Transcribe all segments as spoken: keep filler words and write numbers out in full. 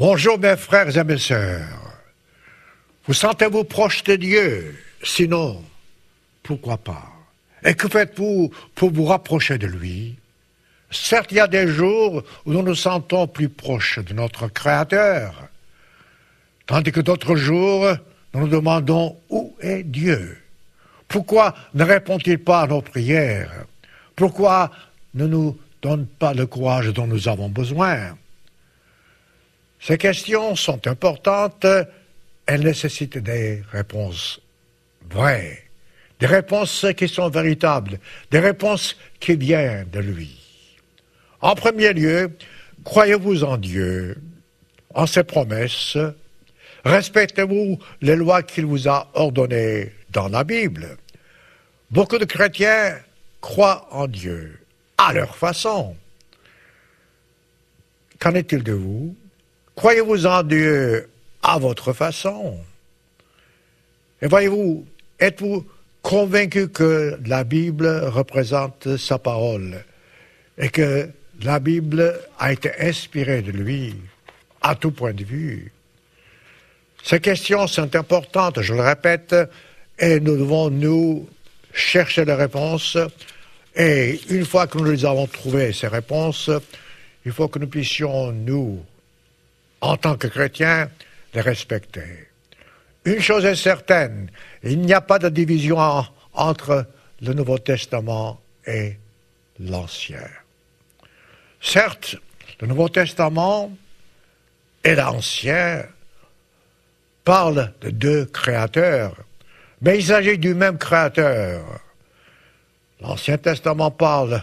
Bonjour mes frères et mes sœurs. Vous sentez-vous proche de Dieu? Sinon, pourquoi pas? Et que faites-vous pour vous rapprocher de lui? Certes, il y a des jours où nous nous sentons plus proches de notre Créateur, tandis que d'autres jours, nous nous demandons où est Dieu? Pourquoi ne répond-il pas à nos prières? Pourquoi ne nous donne pas le courage dont nous avons besoin? Ces questions sont importantes, elles nécessitent des réponses vraies, des réponses qui sont véritables, des réponses qui viennent de lui. En premier lieu, croyez-vous en Dieu, en ses promesses, respectez-vous les lois qu'il vous a ordonnées dans la Bible. Beaucoup de chrétiens croient en Dieu, à leur façon. Qu'en est-il de vous? Croyez-vous en Dieu à votre façon? Et voyez-vous, êtes-vous convaincu que la Bible représente sa parole et que la Bible a été inspirée de lui à tout point de vue? Ces questions sont importantes, je le répète, et nous devons nous chercher les réponses. Et une fois que nous les avons trouvées, ces réponses, il faut que nous puissions, nous, en tant que chrétiens, les respecter. Une chose est certaine, il n'y a pas de division en, entre le Nouveau Testament et l'Ancien. Certes, le Nouveau Testament et l'Ancien parlent de deux créateurs, mais il s'agit du même créateur. L'Ancien Testament parle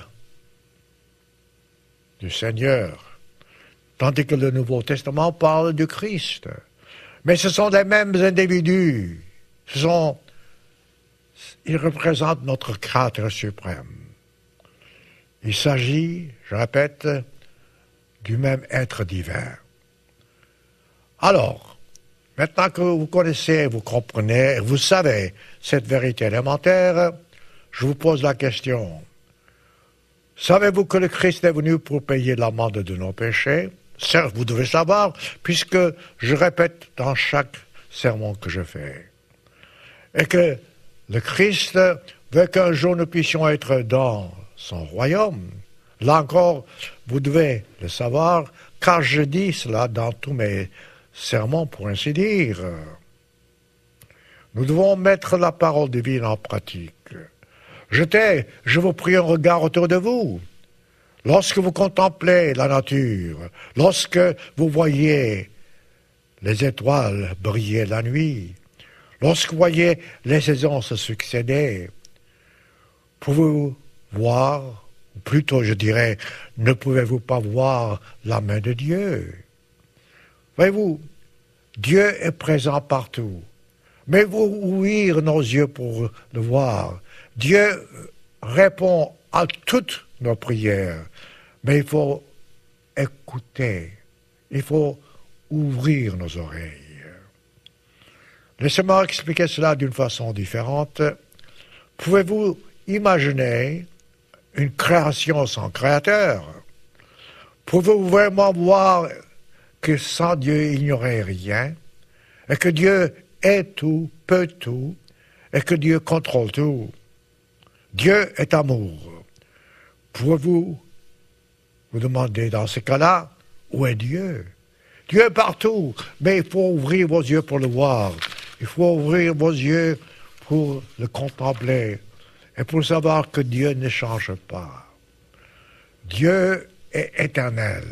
du Seigneur, tandis que le Nouveau Testament parle du Christ. Mais ce sont les mêmes individus. Ce sont, ils représentent notre Créateur suprême. Il s'agit, je répète, du même être divin. Alors, maintenant que vous connaissez, vous comprenez, vous savez cette vérité élémentaire, je vous pose la question. Savez-vous que le Christ est venu pour payer l'amende de nos péchés? Certes, vous devez savoir, puisque je répète dans chaque sermon que je fais. Et que le Christ veut qu'un jour nous puissions être dans son royaume. Là encore, vous devez le savoir, car je dis cela dans tous mes sermons, pour ainsi dire. Nous devons mettre la parole divine en pratique. Jetez, je vous prie, un regard autour de vous. Lorsque vous contemplez la nature, lorsque vous voyez les étoiles briller la nuit, lorsque vous voyez les saisons se succéder, pouvez-vous voir, ou plutôt je dirais, ne pouvez-vous pas voir la main de Dieu? Voyez-vous, Dieu est présent partout, mais il faut ouvrir nos yeux pour le voir. Dieu répond à toutes nos prières, mais il faut écouter, il faut ouvrir nos oreilles. Laissez-moi expliquer cela d'une façon différente. Pouvez-vous imaginer une création sans créateur? Pouvez-vous vraiment voir que sans Dieu il n'y aurait rien, et que Dieu est tout, peut tout, et que Dieu contrôle tout? Dieu est amour. Pouvez-vous vous demander dans ce cas-là, où est Dieu? Dieu est partout, mais il faut ouvrir vos yeux pour le voir. Il faut ouvrir vos yeux pour le contempler et pour savoir que Dieu ne change pas. Dieu est éternel.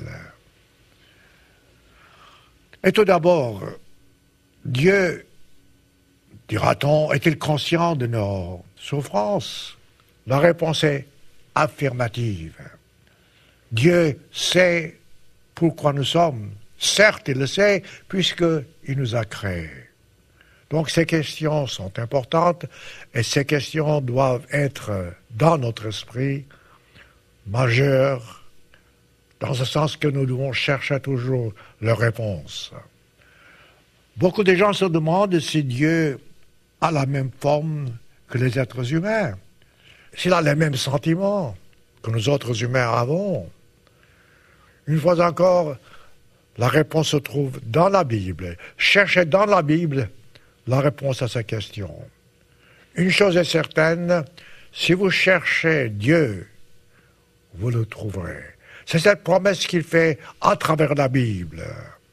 Et tout d'abord, Dieu, dira-t-on, est-il conscient de nos souffrances? La réponse est affirmative. Dieu sait pourquoi nous sommes. Certes, il le sait, puisqu'il nous a créés. Donc ces questions sont importantes, et ces questions doivent être dans notre esprit majeures, dans ce sens que nous devons chercher toujours leur réponse. Beaucoup de gens se demandent si Dieu a la même forme que les êtres humains, s'il a les mêmes sentiments que nous autres humains avons. Une fois encore, La réponse se trouve dans la Bible. Cherchez dans la Bible la réponse à ces questions. Une chose est certaine, si vous cherchez Dieu, vous le trouverez. C'est cette promesse qu'il fait à travers la Bible.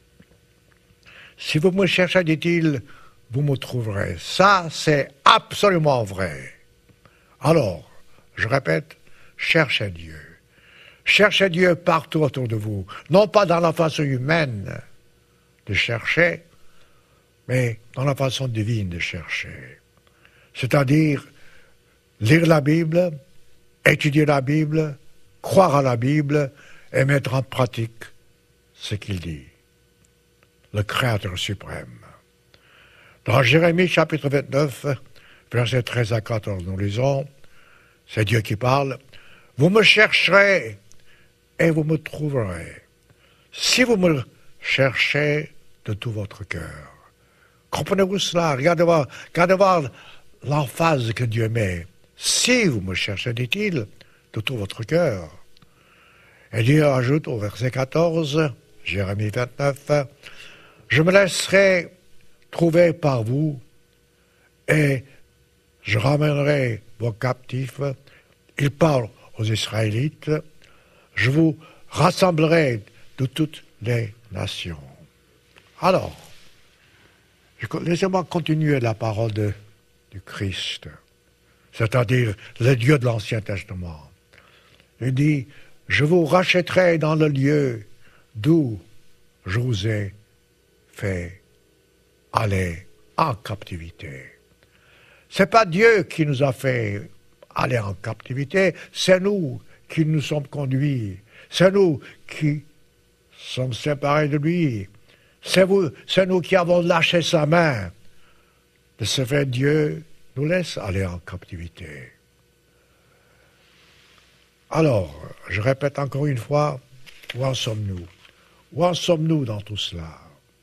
Si vous me cherchez, dit-il, vous me trouverez. Ça, c'est absolument vrai. Alors, je répète, cherchez Dieu. Cherchez Dieu partout autour de vous. Non pas dans la façon humaine de chercher, mais dans la façon divine de chercher. C'est-à-dire lire la Bible, étudier la Bible, croire à la Bible et mettre en pratique ce qu'il dit. Le Créateur suprême. Dans Jérémie chapitre vingt-neuf, versets treize à quatorze, nous lisons, c'est Dieu qui parle, « Vous me chercherez et vous me trouverez, si vous me cherchez de tout votre cœur. » Comprenez-vous cela? Regardez voir, regardez voir l'emphase que Dieu met. « Si vous me cherchez, dit-il, de tout votre cœur. » Et Dieu ajoute au verset quatorze, Jérémie vingt-neuf, « Je me laisserai trouver par vous et je ramènerai vos captifs. » Il parle aux Israélites. « Je vous rassemblerai de toutes les nations. » Alors, laissez-moi continuer la parole de, du Christ, c'est-à-dire le Dieu de l'Ancien Testament. Il dit, « Je vous rachèterai dans le lieu d'où je vous ai fait aller en captivité. » C'est pas Dieu qui nous a fait aller en captivité, c'est nous qui nous sommes conduits, c'est nous qui sommes séparés de lui, c'est, vous, c'est nous qui avons lâché sa main. De ce fait, Dieu nous laisse aller en captivité. Alors, je répète encore une fois, où en sommes-nous? Où en sommes-nous dans tout cela?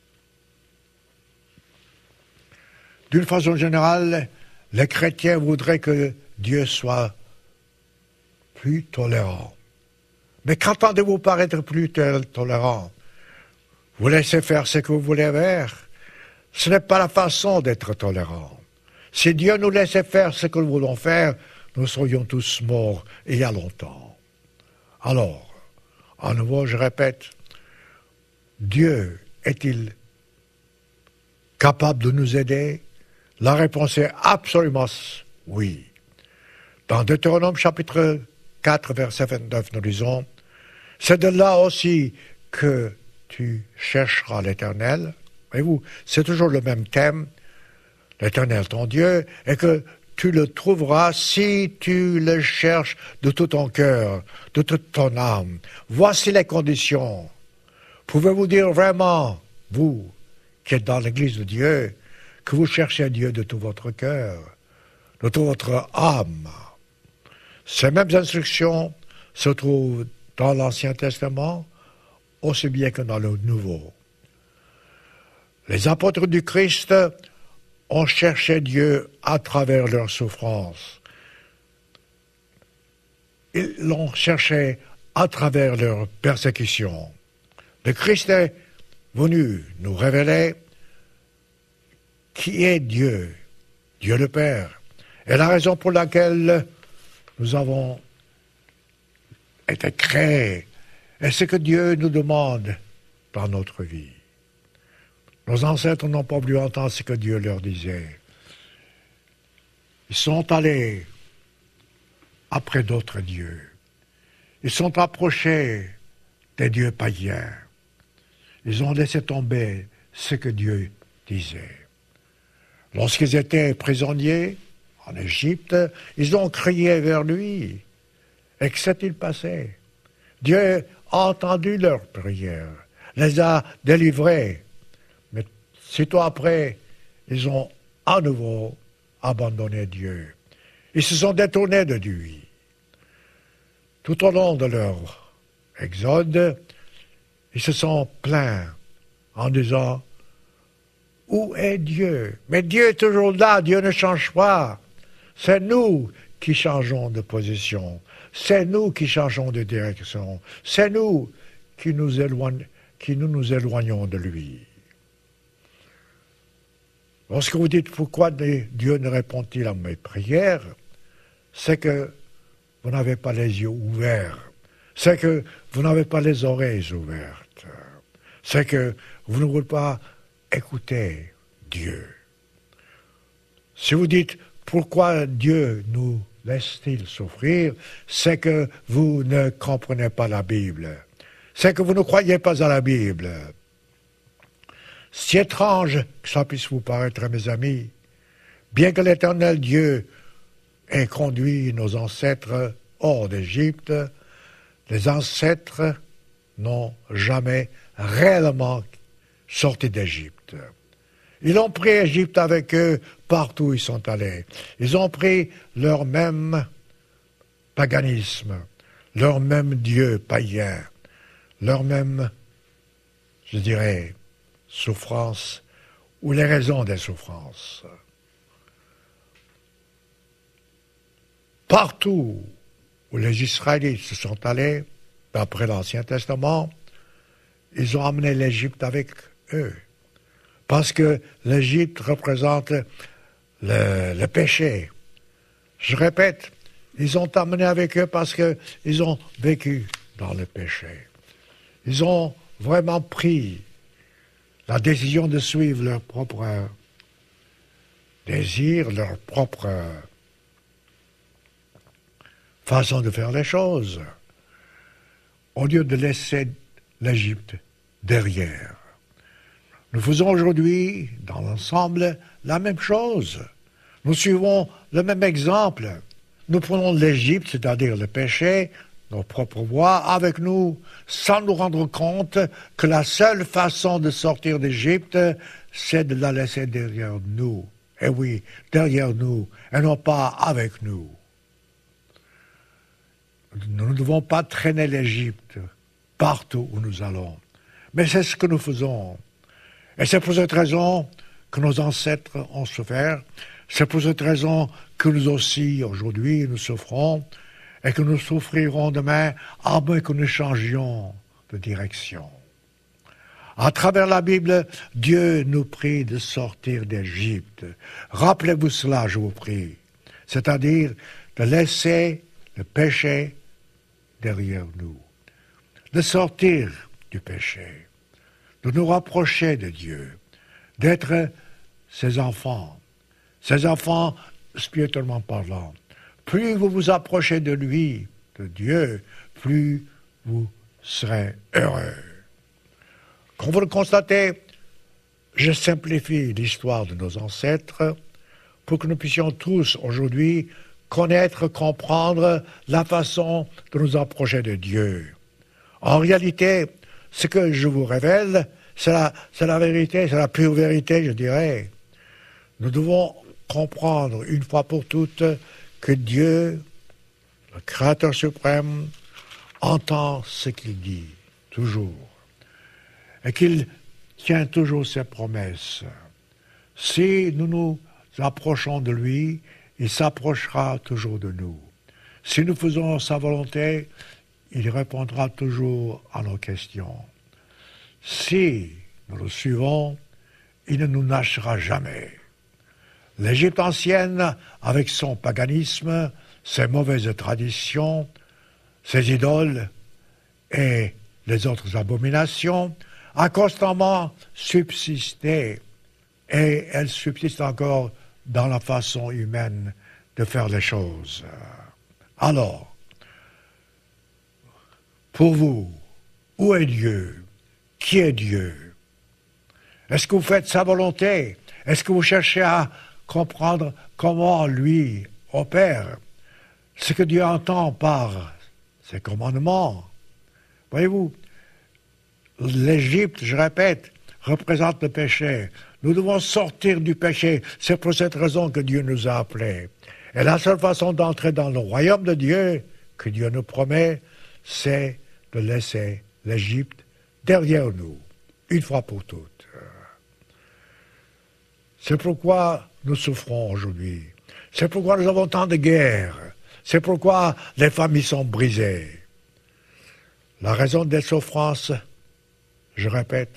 D'une façon générale, les chrétiens voudraient que Dieu soit plus tolérant. Mais qu'entendez-vous par être plus tolérant? Vous laissez faire ce que vous voulez faire. Ce n'est pas la façon d'être tolérant. Si Dieu nous laissait faire ce que nous voulons faire, nous serions tous morts il y a longtemps. Alors, à nouveau, je répète, Dieu est-il capable de nous aider? La réponse est absolument oui. Dans Deutéronome chapitre quatre, verset vingt-neuf, nous lisons, « C'est de là aussi que tu chercheras l'Éternel. » Voyez-vous, c'est toujours le même thème, l'Éternel ton Dieu, et que tu le trouveras si tu le cherches de tout ton cœur, de toute ton âme. Voici les conditions. Pouvez-vous dire vraiment, vous qui êtes dans l'Église de Dieu, que vous cherchez Dieu de tout votre cœur, de toute votre âme? Ces mêmes instructions se trouvent dans l'Ancien Testament aussi bien que dans le Nouveau. Les apôtres du Christ ont cherché Dieu à travers leurs souffrances. Ils l'ont cherché à travers leurs persécutions. Le Christ est venu nous révéler qui est Dieu, Dieu le Père, et la raison pour laquelle nous avons été créés, et ce que Dieu nous demande dans notre vie. Nos ancêtres n'ont pas voulu entendre ce que Dieu leur disait. Ils sont allés après d'autres dieux. Ils sont approchés des dieux païens. Ils ont laissé tomber ce que Dieu disait. Lorsqu'ils étaient prisonniers en Égypte, ils ont crié vers lui. Et que s'est-il passé? Dieu a entendu leurs prières, les a délivrés. Mais sitôt après, ils ont à nouveau abandonné Dieu. Ils se sont détournés de lui. Tout au long de leur exode, ils se sont plaints en disant « Où est Dieu ?» Mais Dieu est toujours là, Dieu ne change pas. C'est nous qui changeons de position. C'est nous qui changeons de direction. C'est nous qui nous éloignons, qui nous nous éloignons de lui. Lorsque vous dites pourquoi Dieu ne répond-il à mes prières, c'est que vous n'avez pas les yeux ouverts, c'est que vous n'avez pas les oreilles ouvertes, c'est que vous ne voulez pas écouter Dieu. Si vous dites pourquoi Dieu nous laisse-t-il souffrir, c'est que vous ne comprenez pas la Bible, c'est que vous ne croyez pas à la Bible. Si étrange que ça puisse vous paraître, mes amis, bien que l'Éternel Dieu ait conduit nos ancêtres hors d'Égypte, les ancêtres n'ont jamais réellement sorti d'Égypte. Ils ont pris Égypte avec eux partout où ils sont allés. Ils ont pris leur même paganisme, leur même Dieu païen, leur même, je dirais, souffrance ou les raisons des souffrances. Partout où les Israélites se sont allés, d'après l'Ancien Testament, ils ont amené l'Égypte avec eux. Parce que l'Égypte représente le, le péché. Je répète, ils ont amené avec eux parce qu'ils ont vécu dans le péché. Ils ont vraiment pris la décision de suivre leur propre désir, leur propre façon de faire les choses, au lieu de laisser l'Égypte derrière. Nous faisons aujourd'hui, dans l'ensemble, la même chose. Nous suivons le même exemple. Nous prenons l'Égypte, c'est-à-dire le péché, nos propres voies, avec nous, sans nous rendre compte que la seule façon de sortir d'Égypte, c'est de la laisser derrière nous. Et oui, derrière nous, et non pas avec nous. Nous ne devons pas traîner l'Égypte partout où nous allons. Mais c'est ce que nous faisons. Et c'est pour cette raison que nos ancêtres ont souffert. C'est pour cette raison que nous aussi, aujourd'hui, nous souffrons et que nous souffrirons demain, à moins que nous changions de direction. À travers la Bible, Dieu nous prie de sortir d'Égypte. Rappelez-vous cela, je vous prie. C'est-à-dire de laisser le péché derrière nous. De sortir du péché. De nous rapprocher de Dieu. D'être ses enfants. Ses enfants, spirituellement parlant. Plus vous vous approchez de lui, de Dieu, plus vous serez heureux. Comme vous le constatez, je simplifie l'histoire de nos ancêtres pour que nous puissions tous aujourd'hui connaître, comprendre la façon de nous approcher de Dieu. En réalité, ce que je vous révèle, c'est la, c'est la vérité, c'est la pure vérité, je dirais. Nous devons comprendre une fois pour toutes que Dieu, le Créateur suprême, entend ce qu'il dit, toujours. Et qu'il tient toujours ses promesses. Si nous nous approchons de lui, il s'approchera toujours de nous. Si nous faisons sa volonté, il répondra toujours à nos questions. Si nous le suivons, il ne nous lâchera jamais. L'Égypte ancienne, avec son paganisme, ses mauvaises traditions, ses idoles et les autres abominations, a constamment subsisté, et elle subsiste encore dans la façon humaine de faire les choses. Alors, pour vous, où est Dieu? Qui est Dieu? Est-ce que vous faites sa volonté? Est-ce que vous cherchez à comprendre comment lui opère? Ce que Dieu entend par ses commandements? Voyez-vous, l'Égypte, je répète, représente le péché. Nous devons sortir du péché. C'est pour cette raison que Dieu nous a appelés. Et la seule façon d'entrer dans le royaume de Dieu, que Dieu nous promet, c'est de laisser l'Égypte derrière nous, une fois pour toutes. C'est pourquoi nous souffrons aujourd'hui. C'est pourquoi nous avons tant de guerres. C'est pourquoi les familles sont brisées. La raison des souffrances, je répète,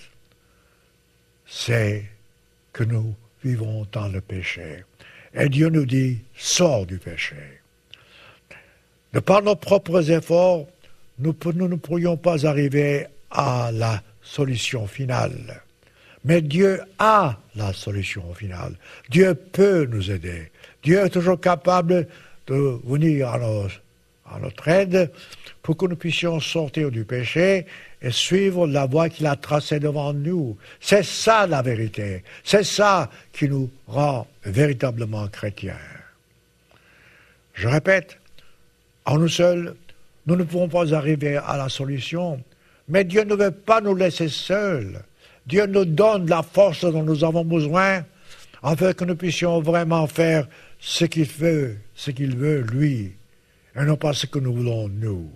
c'est que nous vivons dans le péché. Et Dieu nous dit, sors du péché. De par nos propres efforts, nous, nous ne pourrions pas arriver à la solution finale. Mais Dieu a la solution finale. Dieu peut nous aider. Dieu est toujours capable de venir à, nos, à notre aide pour que nous puissions sortir du péché et suivre la voie qu'il a tracée devant nous. C'est ça la vérité. C'est ça qui nous rend véritablement chrétiens. Je répète, en nous seuls, nous ne pouvons pas arriver à la solution, mais Dieu ne veut pas nous laisser seuls. Dieu nous donne la force dont nous avons besoin afin que nous puissions vraiment faire ce qu'il veut, ce qu'il veut, lui, et non pas ce que nous voulons, nous.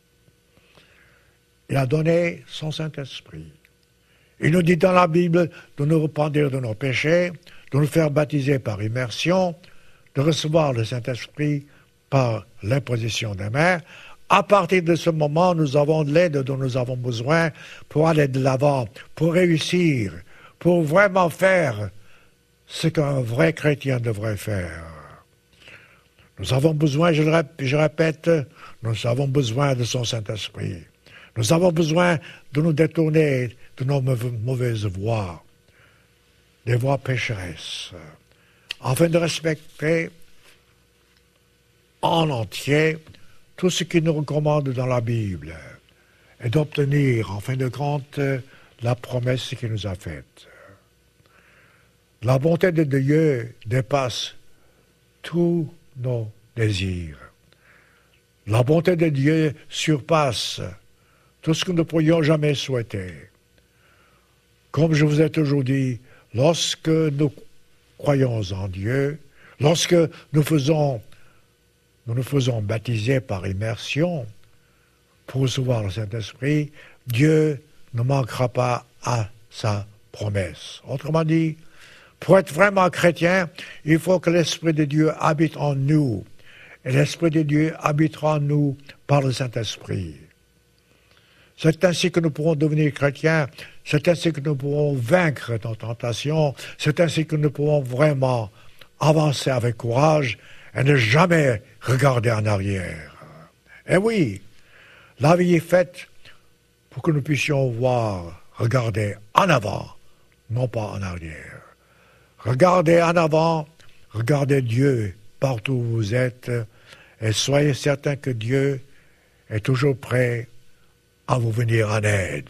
Il a donné son Saint-Esprit. Il nous dit dans la Bible de nous repentir de nos péchés, de nous faire baptiser par immersion, de recevoir le Saint-Esprit par l'imposition des mains. À partir de ce moment, nous avons l'aide dont nous avons besoin pour aller de l'avant, pour réussir, pour vraiment faire ce qu'un vrai chrétien devrait faire. Nous avons besoin, je, le rép- je répète, nous avons besoin de son Saint-Esprit. Nous avons besoin de nous détourner de nos mauvaises voies, des voies pécheresses, afin de respecter en entier tout ce qu'il nous recommande dans la Bible et d'obtenir, en fin de compte, la promesse qu'il nous a faite. La bonté de Dieu dépasse tous nos désirs. La bonté de Dieu surpasse tout ce que nous ne pourrions jamais souhaiter. Comme je vous ai toujours dit, lorsque nous croyons en Dieu, lorsque nous faisons Nous nous faisons baptiser par immersion pour recevoir le Saint-Esprit, Dieu ne manquera pas à sa promesse. Autrement dit, pour être vraiment chrétien, il faut que l'Esprit de Dieu habite en nous. Et l'Esprit de Dieu habitera en nous par le Saint-Esprit. C'est ainsi que nous pourrons devenir chrétiens, c'est ainsi que nous pourrons vaincre nos tentations, c'est ainsi que nous pourrons vraiment avancer avec courage et ne jamais regarder en arrière. Et oui, la vie est faite pour que nous puissions voir, regarder en avant, non pas en arrière. Regardez en avant, regardez Dieu partout où vous êtes, et soyez certains que Dieu est toujours prêt à vous venir en aide.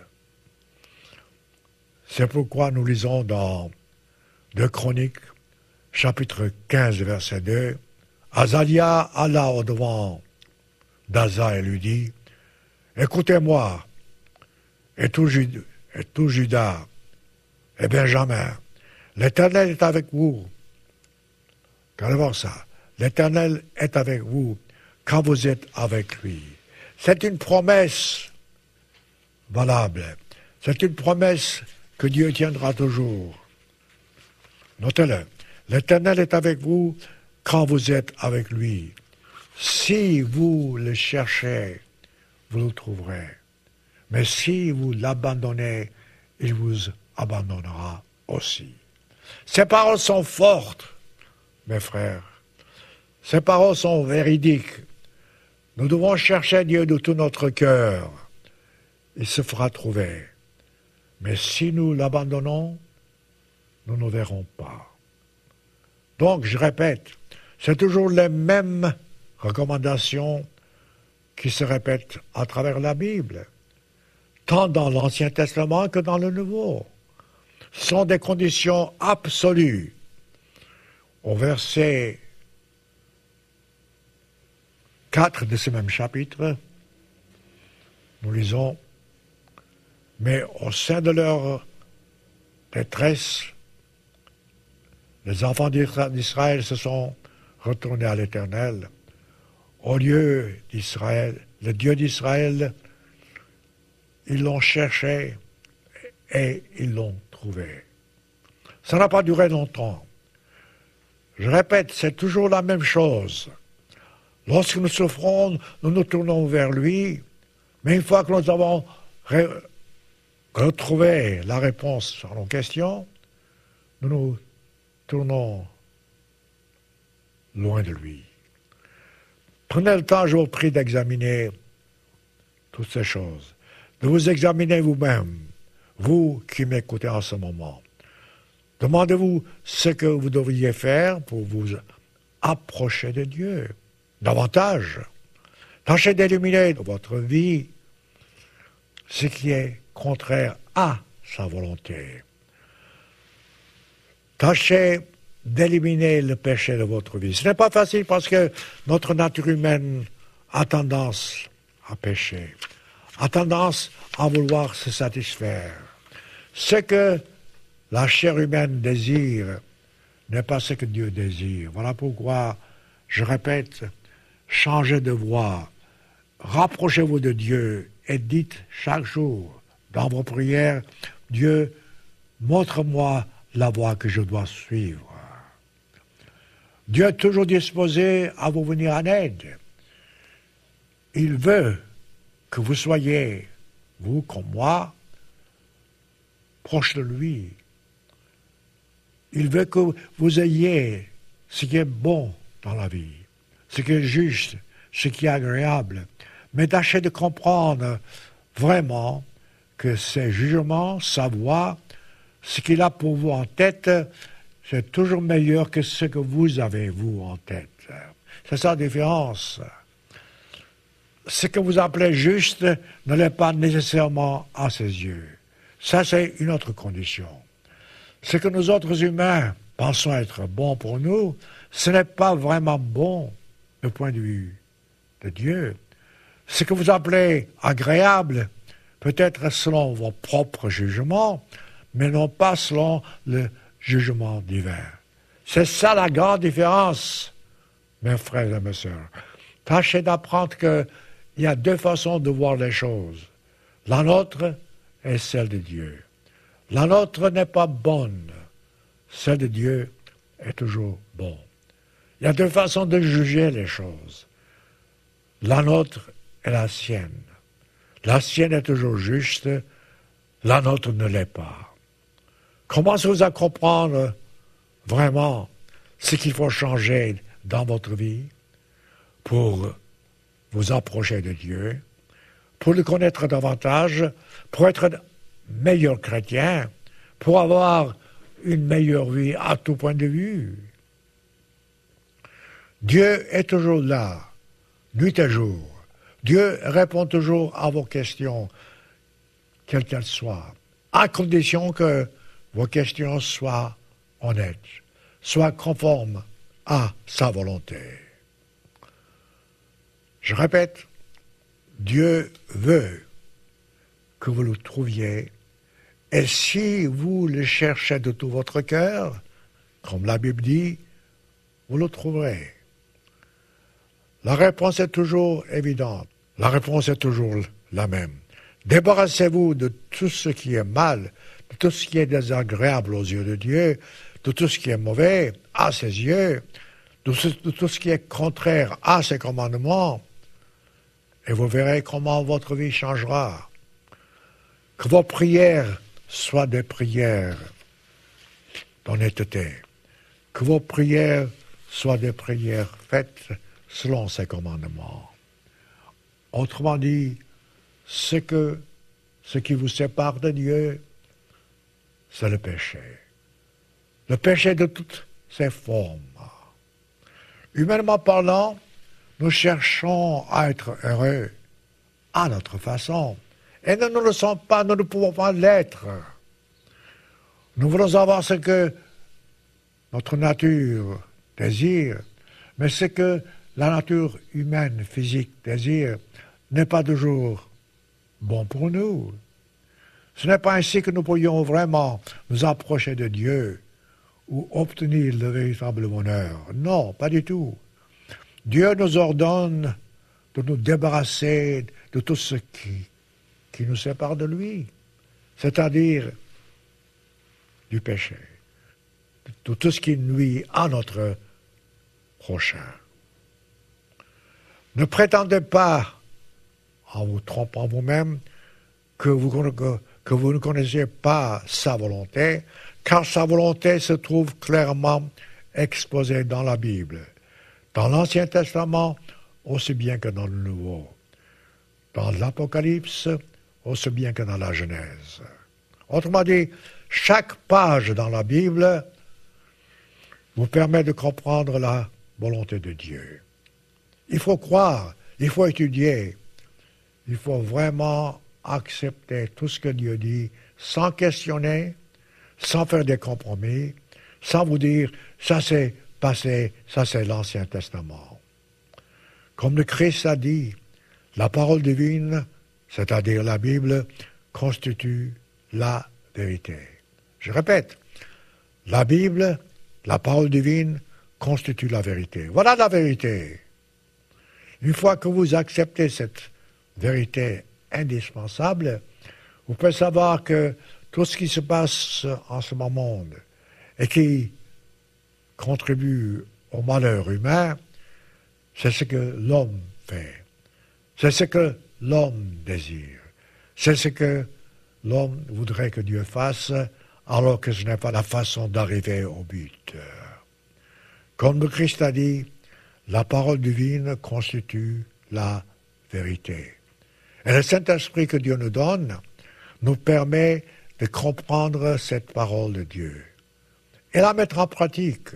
C'est pourquoi nous lisons dans deux Chroniques, chapitre quinze, verset deux, Azalia alla au-devant d'Asa et lui dit, « Écoutez-moi, et tout, Jud- et tout Juda, et Benjamin, l'Éternel est avec vous. » Allez voir ça. L'Éternel est avec vous quand vous êtes avec lui. C'est une promesse valable. C'est une promesse que Dieu tiendra toujours. Notez-le. L'Éternel est avec vous quand vous êtes avec lui. Si vous le cherchez, vous le trouverez. Mais si vous l'abandonnez, il vous abandonnera aussi. Ces paroles sont fortes, mes frères. Ces paroles sont véridiques. Nous devons chercher Dieu de tout notre cœur. Il se fera trouver. Mais si nous l'abandonnons, nous ne verrons pas. Donc, je répète, c'est toujours les mêmes recommandations qui se répètent à travers la Bible, tant dans l'Ancien Testament que dans le Nouveau. Ce sont des conditions absolues. Au verset quatre de ce même chapitre, nous lisons « Mais au sein de leur détresse, les enfants d'Israël se sont retournés à l'Éternel. Au lieu d'Israël, le Dieu d'Israël, ils l'ont cherché et ils l'ont trouvé. » Ça n'a pas duré longtemps. Je répète, c'est toujours la même chose. Lorsque nous souffrons, nous nous tournons vers lui, mais une fois que nous avons ré- Quand nous trouvons la réponse à nos questions, nous nous tournons loin de lui. Prenez le temps, je vous prie, d'examiner toutes ces choses, de vous examiner vous-même, vous qui m'écoutez en ce moment. Demandez-vous ce que vous devriez faire pour vous approcher de Dieu davantage. Tâchez d'éliminer de votre vie ce qui est contraire à sa volonté. Tâchez d'éliminer le péché de votre vie. Ce n'est pas facile parce que notre nature humaine a tendance à pécher, a tendance à vouloir se satisfaire. Ce que la chair humaine désire n'est pas ce que Dieu désire. Voilà pourquoi, je répète, changez de voie, rapprochez-vous de Dieu et dites chaque jour dans vos prières, Dieu, montre-moi la voie que je dois suivre. Dieu est toujours disposé à vous venir en aide. Il veut que vous soyez, vous comme moi, proche de lui. Il veut que vous ayez ce qui est bon dans la vie, ce qui est juste, ce qui est agréable. Mais tâchez de comprendre vraiment que ses jugements, sa voix, ce qu'il a pour vous en tête, c'est toujours meilleur que ce que vous avez, vous, en tête. C'est ça la différence. Ce que vous appelez juste ne l'est pas nécessairement à ses yeux. Ça, c'est une autre condition. Ce que nous autres humains pensons être bon pour nous, ce n'est pas vraiment bon du point de vue de Dieu. Ce que vous appelez agréable peut être selon vos propres jugements, mais non pas selon le jugement divin. C'est ça la grande différence, mes frères et mes sœurs. Tâchez d'apprendre qu'il y a deux façons de voir les choses. La nôtre est celle de Dieu. La nôtre n'est pas bonne. Celle de Dieu est toujours bonne. Il y a deux façons de juger les choses. La nôtre est la sienne. La sienne est toujours juste. La nôtre ne l'est pas. Commencez-vous à comprendre vraiment ce qu'il faut changer dans votre vie pour vous approcher de Dieu, pour le connaître davantage, pour être meilleur chrétien, pour avoir une meilleure vie à tout point de vue. Dieu est toujours là, nuit et jour. Dieu répond toujours à vos questions, quelles qu'elles soient, à condition que vos questions soient honnêtes, soient conformes à sa volonté. Je répète, Dieu veut que vous le trouviez, et si vous le cherchez de tout votre cœur, comme la Bible dit, vous le trouverez. La réponse est toujours évidente, la réponse est toujours la même. Débarrassez-vous de tout ce qui est mal, de tout ce qui est désagréable aux yeux de Dieu, de tout ce qui est mauvais à ses yeux, de, ce, de tout ce qui est contraire à ses commandements, et vous verrez comment votre vie changera. Que vos prières soient des prières d'honnêteté. Que vos prières soient des prières faites selon ses commandements. Autrement dit, ce, que, ce qui vous sépare de Dieu, c'est le péché. Le péché de toutes ses formes. Humainement parlant, nous cherchons à être heureux à notre façon. Et nous ne le sommes pas, nous ne pouvons pas l'être. Nous voulons avoir ce que notre nature désire, mais ce que la nature humaine, physique, désire, n'est pas toujours bon pour nous. Ce n'est pas ainsi que nous pourrions vraiment nous approcher de Dieu ou obtenir le véritable bonheur. Non, pas du tout. Dieu nous ordonne de nous débarrasser de tout ce qui, qui nous sépare de lui, c'est-à-dire du péché, de tout ce qui nuit à notre prochain. Ne prétendez pas, en vous trompant vous-même, que vous, que, que vous ne connaissez pas sa volonté, car sa volonté se trouve clairement exposée dans la Bible, dans l'Ancien Testament aussi bien que dans le Nouveau, dans l'Apocalypse aussi bien que dans la Genèse. Autrement dit, chaque page dans la Bible vous permet de comprendre la volonté de Dieu. Il faut croire, il faut étudier, il faut vraiment accepter tout ce que Dieu dit sans questionner, sans faire des compromis, sans vous dire « ça c'est passé, ça c'est l'Ancien Testament ». Comme le Christ a dit, la parole divine, c'est-à-dire la Bible, constitue la vérité. Je répète, la Bible, la parole divine, constitue la vérité. Voilà la vérité. Une fois que vous acceptez cette vérité indispensable, vous pouvez savoir que tout ce qui se passe en ce monde et qui contribue au malheur humain, c'est ce que l'homme fait. C'est ce que l'homme désire. C'est ce que l'homme voudrait que Dieu fasse, alors que ce n'est pas la façon d'arriver au but. Comme le Christ a dit, la parole divine constitue la vérité. Et le Saint-Esprit que Dieu nous donne nous permet de comprendre cette parole de Dieu et la mettre en pratique.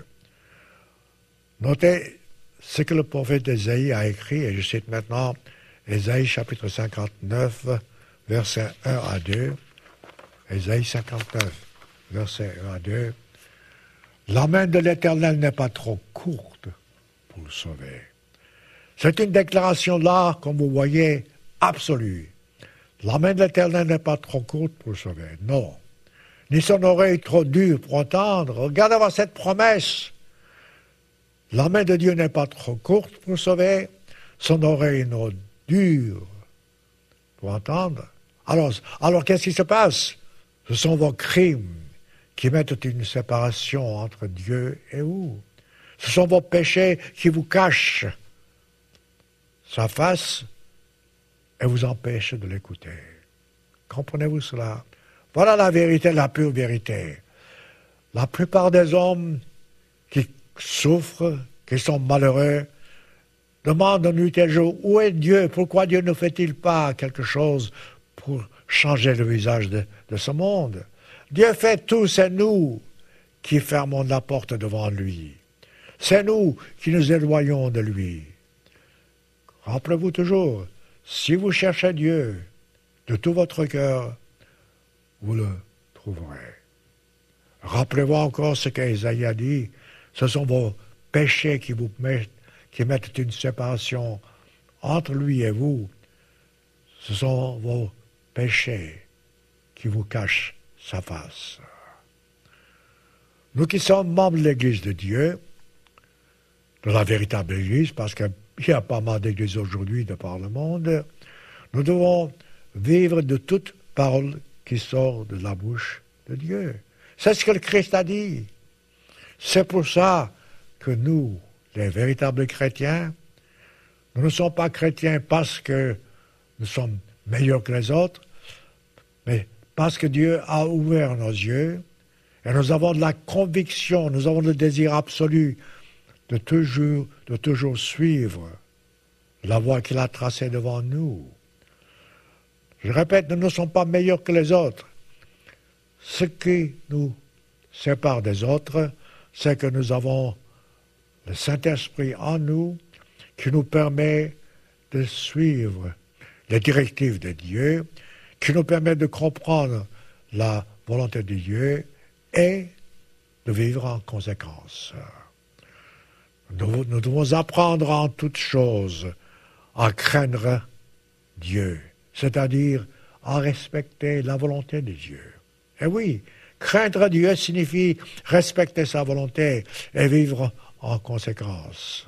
Notez ce que le prophète Ésaïe a écrit, et je cite maintenant Ésaïe chapitre cinquante-neuf, versets un à deux. Ésaïe cinquante-neuf, versets un à deux. La main de l'Éternel n'est pas trop courte pour le sauver. C'est une déclaration là, comme vous voyez, absolue. La main de l'Éternel n'est pas trop courte pour le sauver. Non. Ni son oreille trop dure pour entendre. Regardez voir cette promesse. La main de Dieu n'est pas trop courte pour le sauver. Son oreille non dure pour entendre. Alors, alors qu'est-ce qui se passe? Ce sont vos crimes qui mettent une séparation entre Dieu et vous. Ce sont vos péchés qui vous cachent sa face et vous empêchent de l'écouter. Comprenez-vous cela? Voilà la vérité, la pure vérité. La plupart des hommes qui souffrent, qui sont malheureux, demandent de nuit et jour, où est Dieu? Pourquoi Dieu ne fait-il pas quelque chose pour changer le visage de, de ce monde? Dieu fait tout, c'est nous qui fermons la porte devant lui. C'est nous qui nous éloignons de lui. Rappelez-vous toujours, si vous cherchez Dieu de tout votre cœur, vous le trouverez. Rappelez-vous encore ce qu'Ésaïe a dit, ce sont vos péchés qui vous mettent, qui mettent une séparation entre lui et vous. Ce sont vos péchés qui vous cachent sa face. Nous qui sommes membres de l'Église de Dieu, de la véritable Église, parce qu'il y a pas mal d'églises aujourd'hui de par le monde, nous devons vivre de toute parole qui sort de la bouche de Dieu. C'est ce que le Christ a dit. C'est pour ça que nous, les véritables chrétiens, nous ne sommes pas chrétiens parce que nous sommes meilleurs que les autres, mais parce que Dieu a ouvert nos yeux et nous avons de la conviction, nous avons le désir absolu de toujours, de toujours suivre la voie qu'il a tracée devant nous. Je répète, nous ne sommes pas meilleurs que les autres. Ce qui nous sépare des autres, c'est que nous avons le Saint-Esprit en nous qui nous permet de suivre les directives de Dieu, qui nous permet de comprendre la volonté de Dieu et de vivre en conséquence. Nous, nous devons apprendre en toutes choses à craindre Dieu, c'est-à-dire à respecter la volonté de Dieu. Et oui, craindre Dieu signifie respecter sa volonté et vivre en conséquence.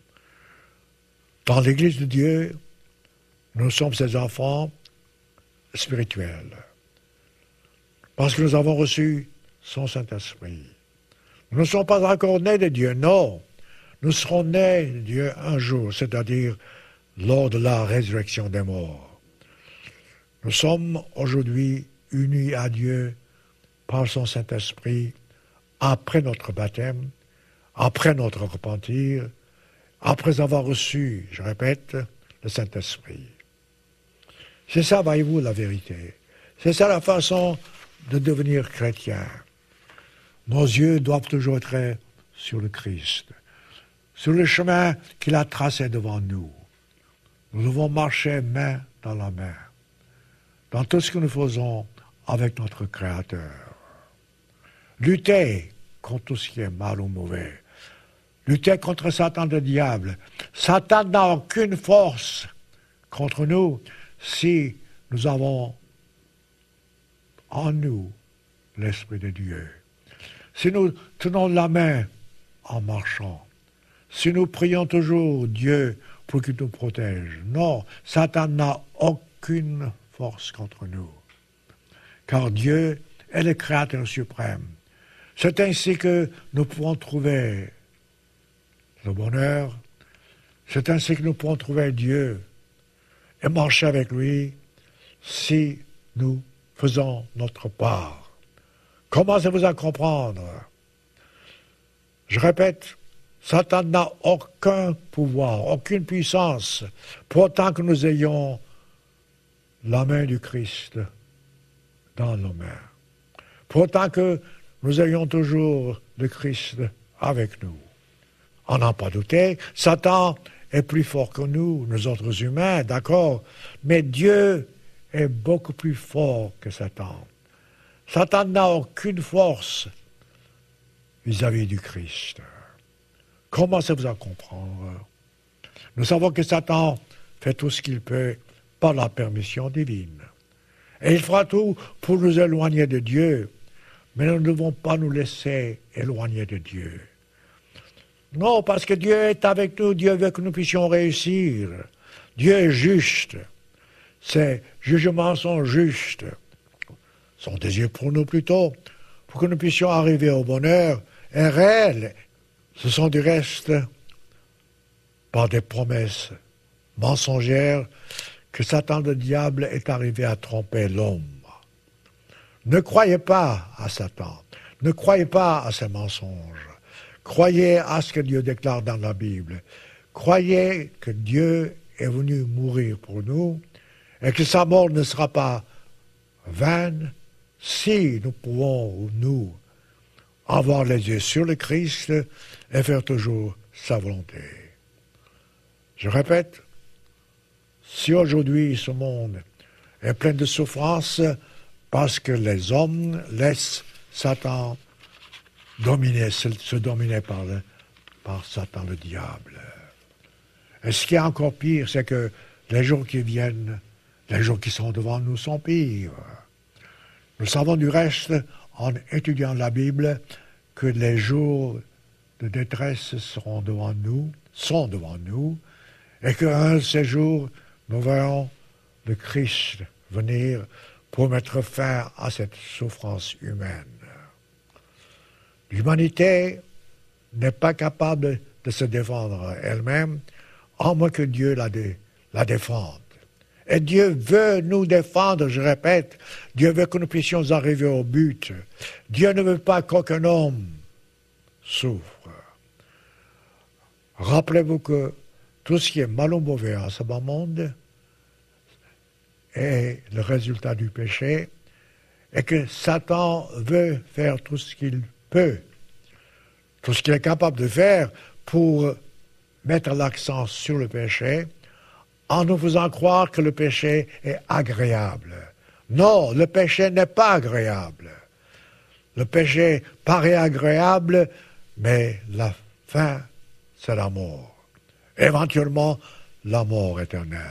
Dans l'Église de Dieu, nous sommes ses enfants spirituels, parce que nous avons reçu son Saint-Esprit. Nous ne sommes pas encore nés de Dieu, non. Nous serons nés de Dieu un jour, c'est-à-dire lors de la résurrection des morts. Nous sommes aujourd'hui unis à Dieu par son Saint-Esprit après notre baptême, après notre repentir, après avoir reçu, je répète, le Saint-Esprit. C'est ça, voyez-vous, la vérité. C'est ça la façon de devenir chrétien. Nos yeux doivent toujours être sur le Christ, sur le chemin qu'il a tracé devant nous. Nous devons marcher main dans la main, dans tout ce que nous faisons avec notre Créateur. Lutter contre tout ce qui est mal ou mauvais. Lutter contre Satan le diable. Satan n'a aucune force contre nous si nous avons en nous l'Esprit de Dieu. Si nous tenons la main en marchant, si nous prions toujours Dieu pour qu'il nous protège. Non, Satan n'a aucune force contre nous. Car Dieu est le Créateur suprême. C'est ainsi que nous pouvons trouver le bonheur. C'est ainsi que nous pouvons trouver Dieu et marcher avec lui si nous faisons notre part. Commencez-vous à comprendre. Je répète, Satan n'a aucun pouvoir, aucune puissance, pour autant que nous ayons la main du Christ dans nos mains. Pour autant que nous ayons toujours le Christ avec nous. On n'en pas douté, Satan est plus fort que nous, nous autres humains, d'accord, mais Dieu est beaucoup plus fort que Satan. Satan n'a aucune force vis-à-vis du Christ. Commencez-vous à comprendre. Nous savons que Satan fait tout ce qu'il peut par la permission divine. Et il fera tout pour nous éloigner de Dieu, mais nous ne devons pas nous laisser éloigner de Dieu. Non, parce que Dieu est avec nous, Dieu veut que nous puissions réussir. Dieu est juste. Ses jugements sont justes. Son désir pour nous plutôt, pour que nous puissions arriver au bonheur, est réel. Ce sont du reste par des promesses mensongères que Satan le diable est arrivé à tromper l'homme. Ne croyez pas à Satan. Ne croyez pas à ses mensonges. Croyez à ce que Dieu déclare dans la Bible. Croyez que Dieu est venu mourir pour nous et que sa mort ne sera pas vaine si nous pouvons, nous, avoir les yeux sur le Christ et faire toujours sa volonté. Je répète, si aujourd'hui ce monde est plein de souffrances parce que les hommes laissent Satan dominer, se, se dominer par, le, par Satan le diable. Et ce qui est encore pire, c'est que les jours qui viennent, les jours qui sont devant nous sont pires. Nous savons du reste, en étudiant la Bible, que les jours de détresse seront devant nous, sont devant nous, et qu'un de ces jours, nous verrons le Christ venir pour mettre fin à cette souffrance humaine. L'humanité n'est pas capable de se défendre elle-même, à moins que Dieu la, dé, la défende. Et Dieu veut nous défendre, je répète, Dieu veut que nous puissions arriver au but. Dieu ne veut pas qu'aucun homme souffre. Rappelez-vous que tout ce qui est mal ou mauvais en ce bas monde est le résultat du péché et que Satan veut faire tout ce qu'il peut, tout ce qu'il est capable de faire pour mettre l'accent sur le péché en nous faisant croire que le péché est agréable. Non, le péché n'est pas agréable. Le péché paraît agréable, mais la fin, c'est la mort. Éventuellement, la mort éternelle.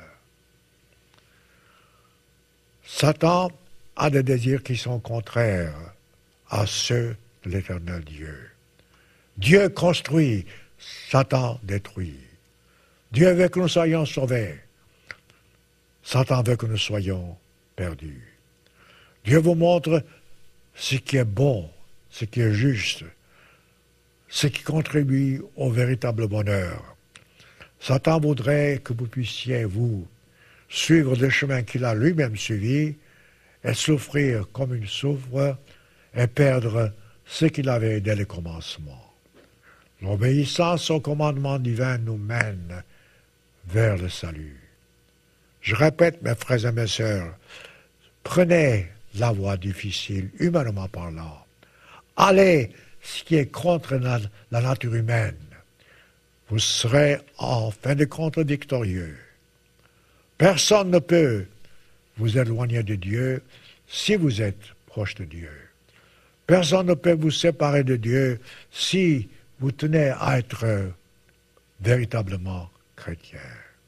Satan a des désirs qui sont contraires à ceux de l'éternel Dieu. Dieu construit, Satan détruit. Dieu veut que nous soyons sauvés. Satan veut que nous soyons perdus. Dieu vous montre ce qui est bon, ce qui est juste, ce qui contribue au véritable bonheur. Satan voudrait que vous puissiez, vous, suivre le chemin qu'il a lui-même suivi et souffrir comme il souffre et perdre ce qu'il avait dès le commencement. L'obéissance au commandement divin nous mène vers le salut. Je répète, mes frères et mes sœurs, prenez la voie difficile, humainement parlant. Allez ce qui est contre la, la nature humaine. Vous serez en fin de compte victorieux. Personne ne peut vous éloigner de Dieu si vous êtes proche de Dieu. Personne ne peut vous séparer de Dieu si vous tenez à être véritablement chrétien.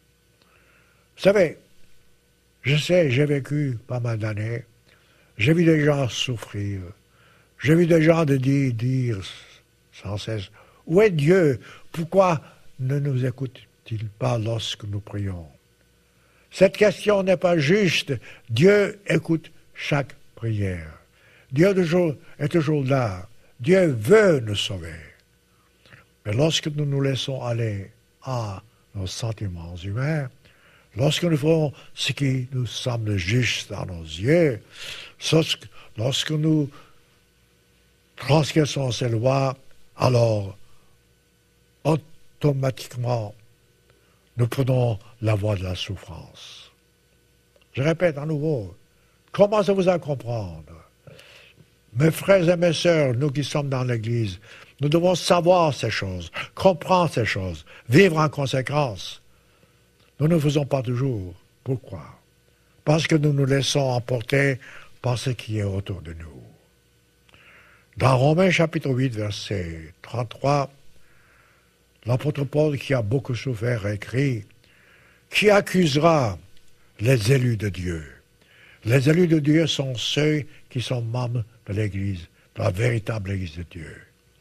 Vous savez, je sais, j'ai vécu pas mal d'années, j'ai vu des gens souffrir, j'ai vu des gens de dire, dire sans cesse, où est Dieu? Pourquoi ne nous écoute-t-il pas lorsque nous prions? Cette question n'est pas juste. Dieu écoute chaque prière. Dieu toujours, est toujours là. Dieu veut nous sauver. Mais lorsque nous nous laissons aller à nos sentiments humains, lorsque nous faisons ce qui nous semble juste à nos yeux, lorsque nous transgressons ces lois, alors automatiquement nous prenons la voie de la souffrance. Je répète à nouveau, commencez-vous à comprendre. Mes frères et mes sœurs, nous qui sommes dans l'Église, nous devons savoir ces choses, comprendre ces choses, vivre en conséquence. Nous ne le faisons pas toujours. Pourquoi? Parce que nous nous laissons emporter par ce qui est autour de nous. Dans Romains chapitre huit, verset trente-trois, l'apôtre Paul, qui a beaucoup souffert, écrit « Qui accusera les élus de Dieu ?» Les élus de Dieu sont ceux qui sont membres de l'Église, de la véritable Église de Dieu.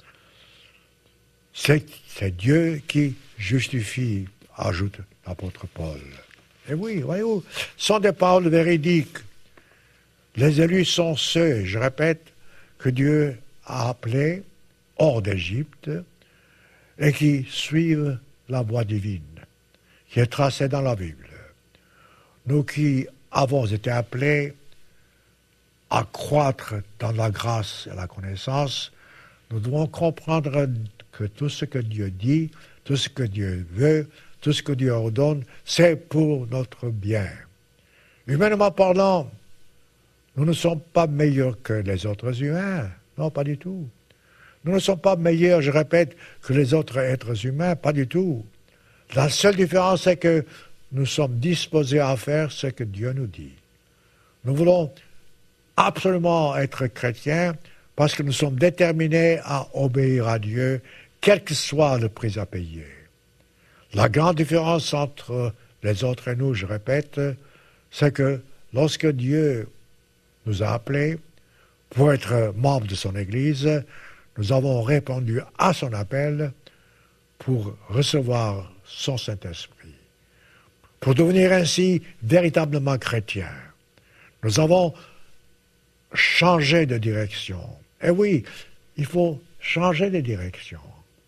C'est, c'est Dieu qui justifie, ajoute l'apôtre Paul. Et oui, voyez-vous, ce sont des paroles véridiques. Les élus sont ceux, je répète, que Dieu a appelés hors d'Égypte et qui suivent la voie divine, qui est tracée dans la Bible. Nous qui avons été appelés à croître dans la grâce et la connaissance, nous devons comprendre que tout ce que Dieu dit, tout ce que Dieu veut, tout ce que Dieu ordonne, c'est pour notre bien. Humainement parlant, nous ne sommes pas meilleurs que les autres humains. Non, pas du tout. Nous ne sommes pas meilleurs, je répète, que les autres êtres humains, pas du tout. La seule différence, c'est que nous sommes disposés à faire ce que Dieu nous dit. Nous voulons absolument être chrétiens parce que nous sommes déterminés à obéir à Dieu, quel que soit le prix à payer. La grande différence entre les autres et nous, je répète, c'est que lorsque Dieu nous a appelés pour être membres de son Église, nous avons répondu à son appel pour recevoir son Saint-Esprit, pour devenir ainsi véritablement chrétiens. Nous avons changé de direction. Et oui, il faut changer de direction.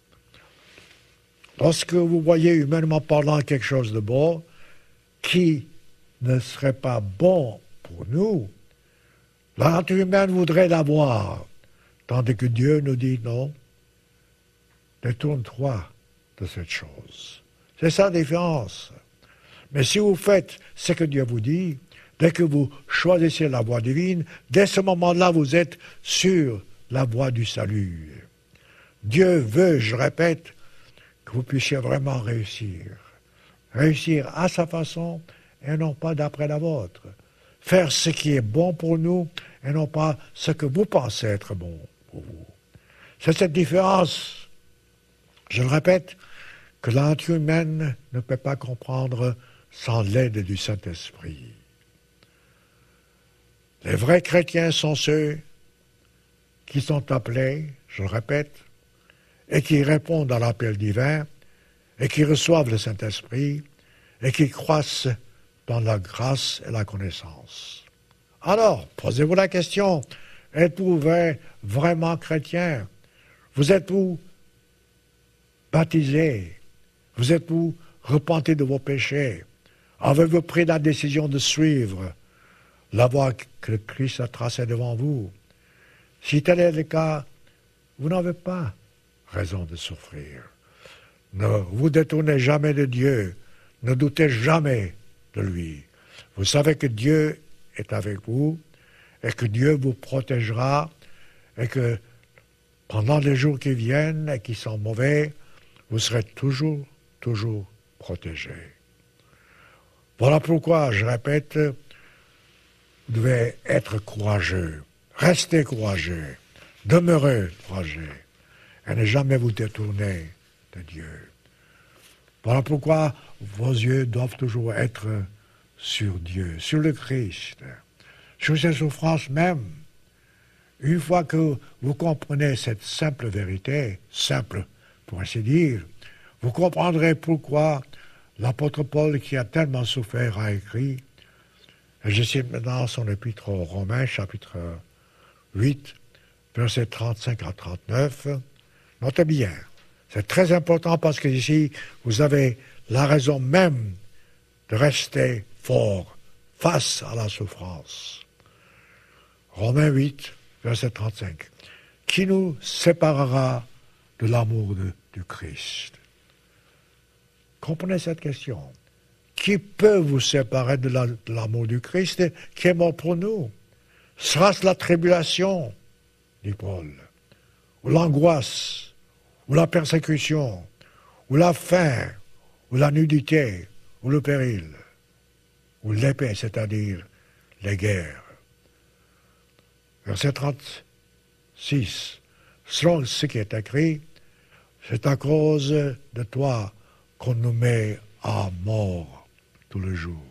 Lorsque vous voyez humainement parlant quelque chose de bon qui ne serait pas bon pour nous, la nature humaine voudrait l'avoir, tandis que Dieu nous dit non, détourne-toi de cette chose. C'est ça la différence. Mais si vous faites ce que Dieu vous dit, dès que vous choisissez la voie divine, dès ce moment-là, vous êtes sur la voie du salut. Dieu veut, je répète, que vous puissiez vraiment réussir. Réussir à sa façon et non pas d'après la vôtre. Faire ce qui est bon pour nous et non pas ce que vous pensez être bon pour vous. C'est cette différence, je le répète, que la nature humaine ne peut pas comprendre sans l'aide du Saint-Esprit. Les vrais chrétiens sont ceux qui sont appelés, je le répète, et qui répondent à l'appel divin, et qui reçoivent le Saint-Esprit, et qui croissent dans la grâce et la connaissance. Alors, posez-vous la question, êtes-vous vraiment chrétien? Vous êtes-vous baptisé? Vous êtes-vous repenti de vos péchés? Avez-vous pris la décision de suivre la voie que Christ a tracée devant vous. Si tel est le cas, vous n'avez pas raison de souffrir. Ne vous détournez jamais de Dieu, ne doutez jamais de lui. Vous savez que Dieu est avec vous et que Dieu vous protégera et que pendant les jours qui viennent et qui sont mauvais, vous serez toujours, toujours protégés. Voilà pourquoi, je répète, vous devez être courageux, restez courageux, demeurez courageux et ne jamais vous détourner de Dieu. Voilà pourquoi vos yeux doivent toujours être sur Dieu, sur le Christ, sur ses souffrances même. Une fois que vous comprenez cette simple vérité, simple pour ainsi dire, vous comprendrez pourquoi l'apôtre Paul, qui a tellement souffert, a écrit, et je cite maintenant son épître aux Romains, chapitre huit, versets trente-cinq à trente-neuf. Notez bien, c'est très important parce que ici, vous avez la raison même de rester fort face à la souffrance. Romains huit, verset trente-cinq. Qui nous séparera de l'amour de, du Christ? Comprenez cette question. Qui peut vous séparer de, la, de l'amour du Christ qui est mort pour nous? Sera-ce la tribulation, dit Paul, ou l'angoisse, ou la persécution, ou la faim, ou la nudité, ou le péril, ou l'épée, c'est-à-dire les guerres? Verset trente-six. Selon ce qui est écrit, c'est à cause de toi qu'on nous met à mort tout le jour.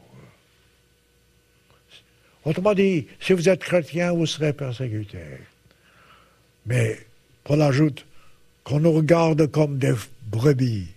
Autrement dit, si vous êtes chrétien, vous serez persécuté. Mais Paul ajoute qu'on nous regarde comme des brebis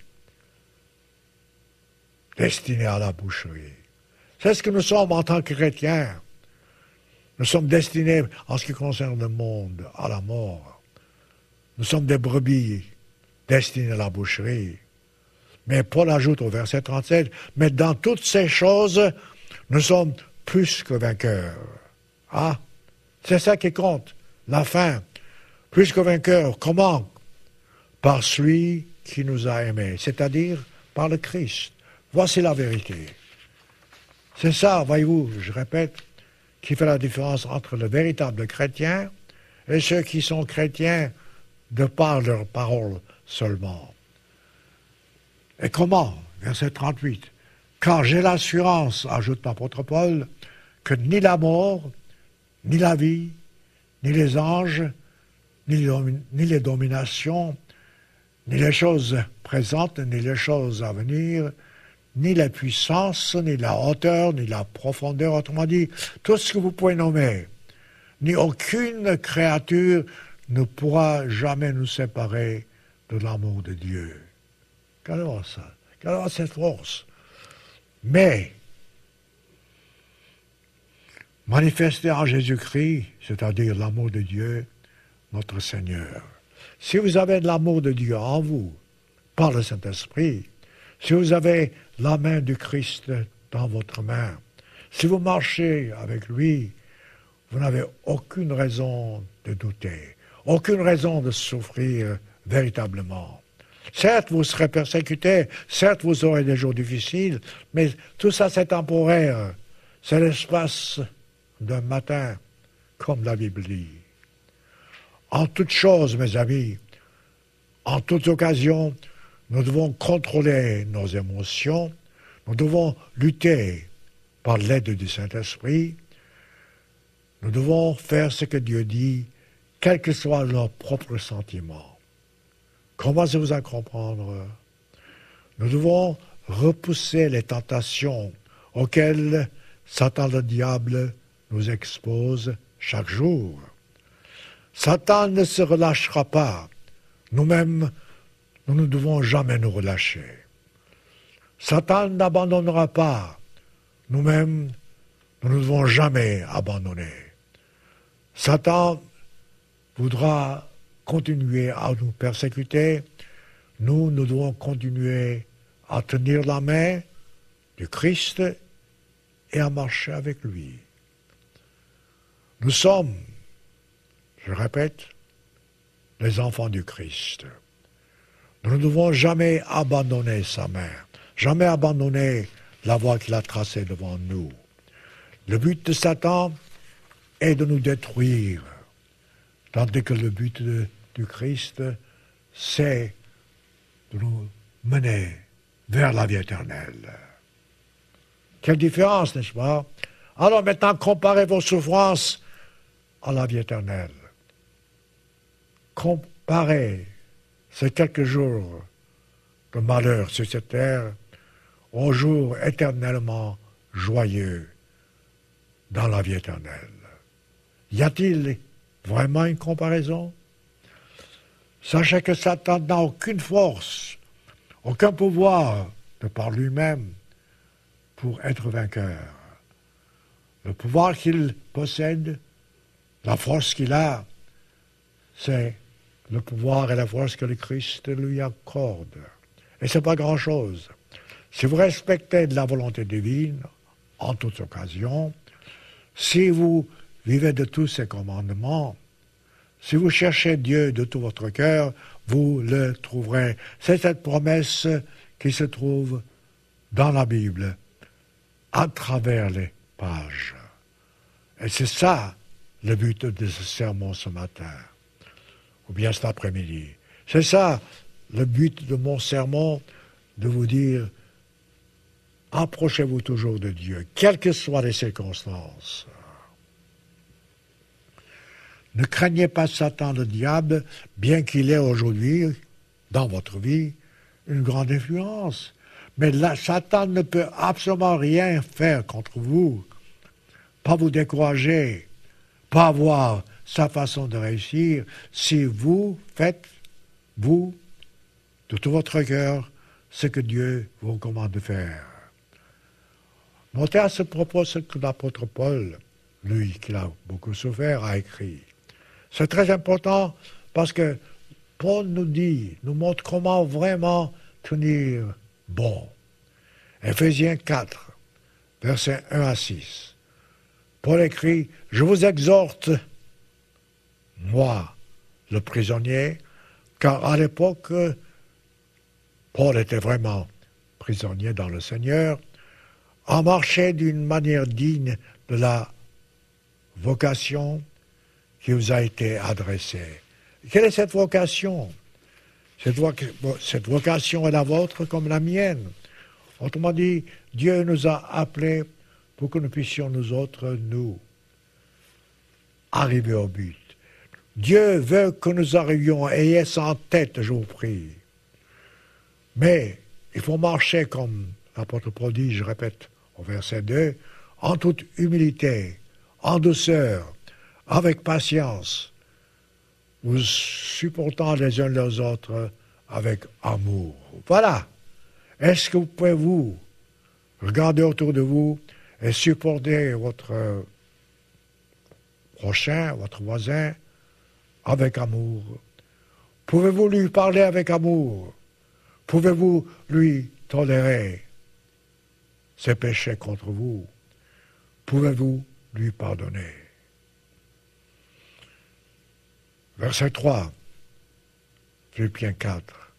destinées à la boucherie. C'est ce que nous sommes en tant que chrétiens. Nous sommes destinés, en ce qui concerne le monde, à la mort. Nous sommes des brebis destinées à la boucherie. Mais Paul ajoute au verset trente-sept, « Mais dans toutes ces choses, nous sommes plus que vainqueurs. » Ah, c'est ça qui compte, la fin. Plus que vainqueurs, comment? Par celui qui nous a aimés, c'est-à-dire par le Christ. Voici la vérité. C'est ça, voyez-vous, je répète, qui fait la différence entre le véritable chrétien et ceux qui sont chrétiens de par leur parole seulement. Et comment? Verset trente-huit. Car j'ai l'assurance, ajoute l'apôtre Paul, que ni la mort, ni la vie, ni les anges, ni les, ni les dominations, ni les choses présentes, ni les choses à venir, ni la puissance, ni la hauteur, ni la profondeur, autrement dit, tout ce que vous pouvez nommer, ni aucune créature ne pourra jamais nous séparer de l'amour de Dieu. Qu'alors ça, qu'alors cette force. Mais, manifester en Jésus-Christ, c'est-à-dire l'amour de Dieu, notre Seigneur. Si vous avez de l'amour de Dieu en vous, par le Saint-Esprit, si vous avez la main du Christ dans votre main, si vous marchez avec lui, vous n'avez aucune raison de douter, aucune raison de souffrir véritablement. Certes, vous serez persécutés, certes, vous aurez des jours difficiles, mais tout ça, c'est temporaire. C'est l'espace d'un matin, comme la Bible dit. En toute chose, mes amis, en toute occasion, nous devons contrôler nos émotions, nous devons lutter par l'aide du Saint-Esprit, nous devons faire ce que Dieu dit, quels que soient nos propres sentiments. Commencez-vous à comprendre? Nous devons repousser les tentations auxquelles Satan le diable nous expose chaque jour. Satan ne se relâchera pas. Nous-mêmes, nous ne devons jamais nous relâcher. Satan n'abandonnera pas. Nous-mêmes, nous ne devons jamais abandonner. Satan voudra continuer à nous persécuter. Nous, nous devons continuer à tenir la main du Christ et à marcher avec lui. Nous sommes, je répète, les enfants du Christ. Nous ne devons jamais abandonner sa main, jamais abandonner la voie qu'il a tracée devant nous. Le but de Satan est de nous détruire, tandis que le but de, du Christ, c'est de nous mener vers la vie éternelle. Quelle différence, n'est-ce pas? Alors maintenant, comparez vos souffrances à la vie éternelle. Comparez ces quelques jours de malheur sur cette terre aux jours éternellement joyeux dans la vie éternelle. Y a-t-il vraiment une comparaison? Sachez que Satan n'a aucune force, aucun pouvoir de par lui-même pour être vainqueur. Le pouvoir qu'il possède, la force qu'il a, c'est le pouvoir et la force que le Christ lui accorde. Et ce n'est pas grand-chose. Si vous respectez la volonté divine, en toutes occasions, si vous vivez de tous ses commandements, si vous cherchez Dieu de tout votre cœur, vous le trouverez. C'est cette promesse qui se trouve dans la Bible, à travers les pages. Et c'est ça le but de ce sermon ce matin, ou bien cet après-midi. C'est ça le but de mon sermon, de vous dire, approchez-vous toujours de Dieu, quelles que soient les circonstances. Ne craignez pas Satan, le diable, bien qu'il ait aujourd'hui, dans votre vie, une grande influence. Mais là, Satan ne peut absolument rien faire contre vous, pas vous décourager, pas avoir sa façon de réussir, si vous faites, vous, de tout votre cœur, ce que Dieu vous commande de faire. Notez à ce propos ce que l'apôtre Paul, lui qui a beaucoup souffert, a écrit. C'est très important parce que Paul nous dit, nous montre comment vraiment tenir bon. Éphésiens quatre, versets un à six. Paul écrit, « Je vous exhorte, moi, le prisonnier, car à l'époque, Paul était vraiment prisonnier dans le Seigneur, à marcher d'une manière digne de la vocation qui vous a été adressée. » Quelle est cette vocation? Cette, vo- cette vocation est la vôtre comme la mienne. Autrement dit, Dieu nous a appelés pour que nous puissions, nous autres, nous, arriver au but. Dieu veut que nous arrivions, ayez ça en tête, je vous prie. Mais il faut marcher comme l'apôtre Paul dit, je répète, au verset deux, en toute humilité, en douceur, avec patience, vous supportant les uns les autres avec amour. Voilà. Est-ce que vous pouvez, vous, regarder autour de vous et supporter votre prochain, votre voisin, avec amour? Pouvez-vous lui parler avec amour? Pouvez-vous lui tolérer ses péchés contre vous? Pouvez-vous lui pardonner? Verset trois, Philippiens quatre.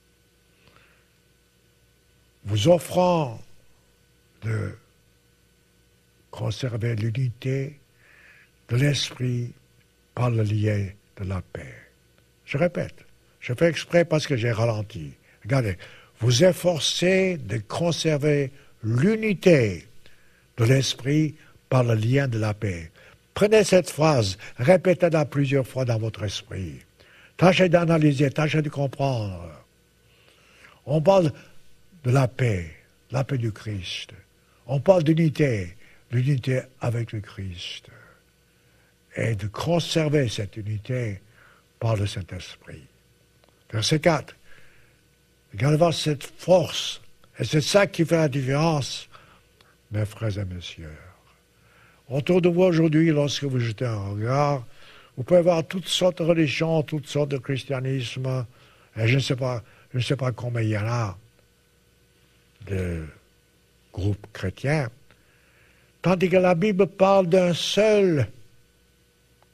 Vous offrant de conserver l'unité de l'esprit par le lien de la paix. Je répète, je fais exprès parce que j'ai ralenti. Regardez, vous efforcez de conserver l'unité de l'esprit par le lien de la paix. Prenez cette phrase, répétez-la plusieurs fois dans votre esprit. Tâchez d'analyser, tâchez de comprendre. On parle de la paix, la paix du Christ. On parle d'unité, l'unité avec le Christ. Et de conserver cette unité par le Saint-Esprit. Verset quatre. Regardez cette force. Et c'est ça qui fait la différence, mes frères et messieurs. Autour de vous aujourd'hui, lorsque vous jetez un regard, vous pouvez voir toutes sortes de religions, toutes sortes de christianisme, et je ne sais pas, je ne sais pas combien il y en a de groupes chrétiens, tandis que la Bible parle d'un seul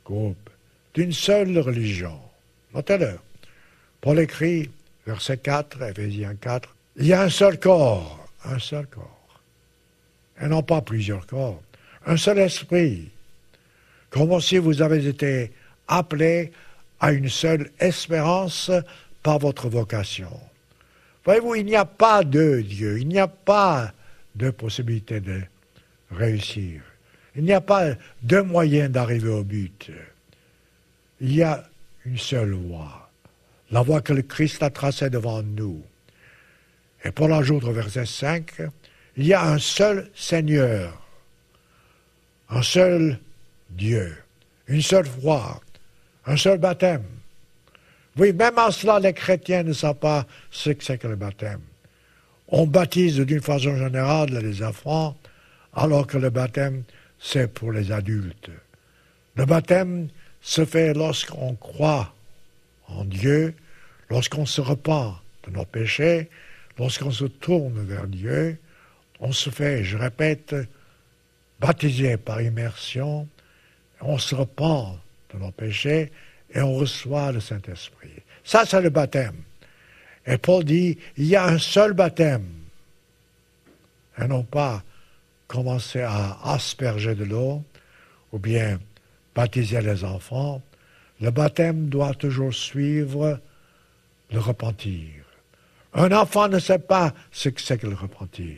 groupe, d'une seule religion. Notez-le. Paul écrit, verset quatre, Éphésiens quatre, il y a un seul corps, un seul corps, et non pas plusieurs corps, un seul esprit, comme aussi vous avez été appelés à une seule espérance par votre vocation. Voyez-vous, il n'y a pas de Dieu, il n'y a pas de possibilité de réussir. Il n'y a pas de moyen d'arriver au but. Il y a une seule voie, la voie que le Christ a tracée devant nous. Et Paul ajoute au verset cinq, il y a un seul Seigneur, un seul Dieu, une seule foi, un seul baptême. Oui, même en cela, les chrétiens ne savent pas ce que c'est que le baptême. On baptise d'une façon générale les enfants, alors que le baptême, c'est pour les adultes. Le baptême se fait lorsqu'on croit en Dieu, lorsqu'on se repent de nos péchés, lorsqu'on se tourne vers Dieu. On se fait, je répète, baptiser par immersion, on se repent de nos péchés et on reçoit le Saint-Esprit. Ça, c'est le baptême. Et Paul dit, il y a un seul baptême. Et non pas commencer à asperger de l'eau ou bien baptiser les enfants. Le baptême doit toujours suivre le repentir. Un enfant ne sait pas ce que c'est que le repentir.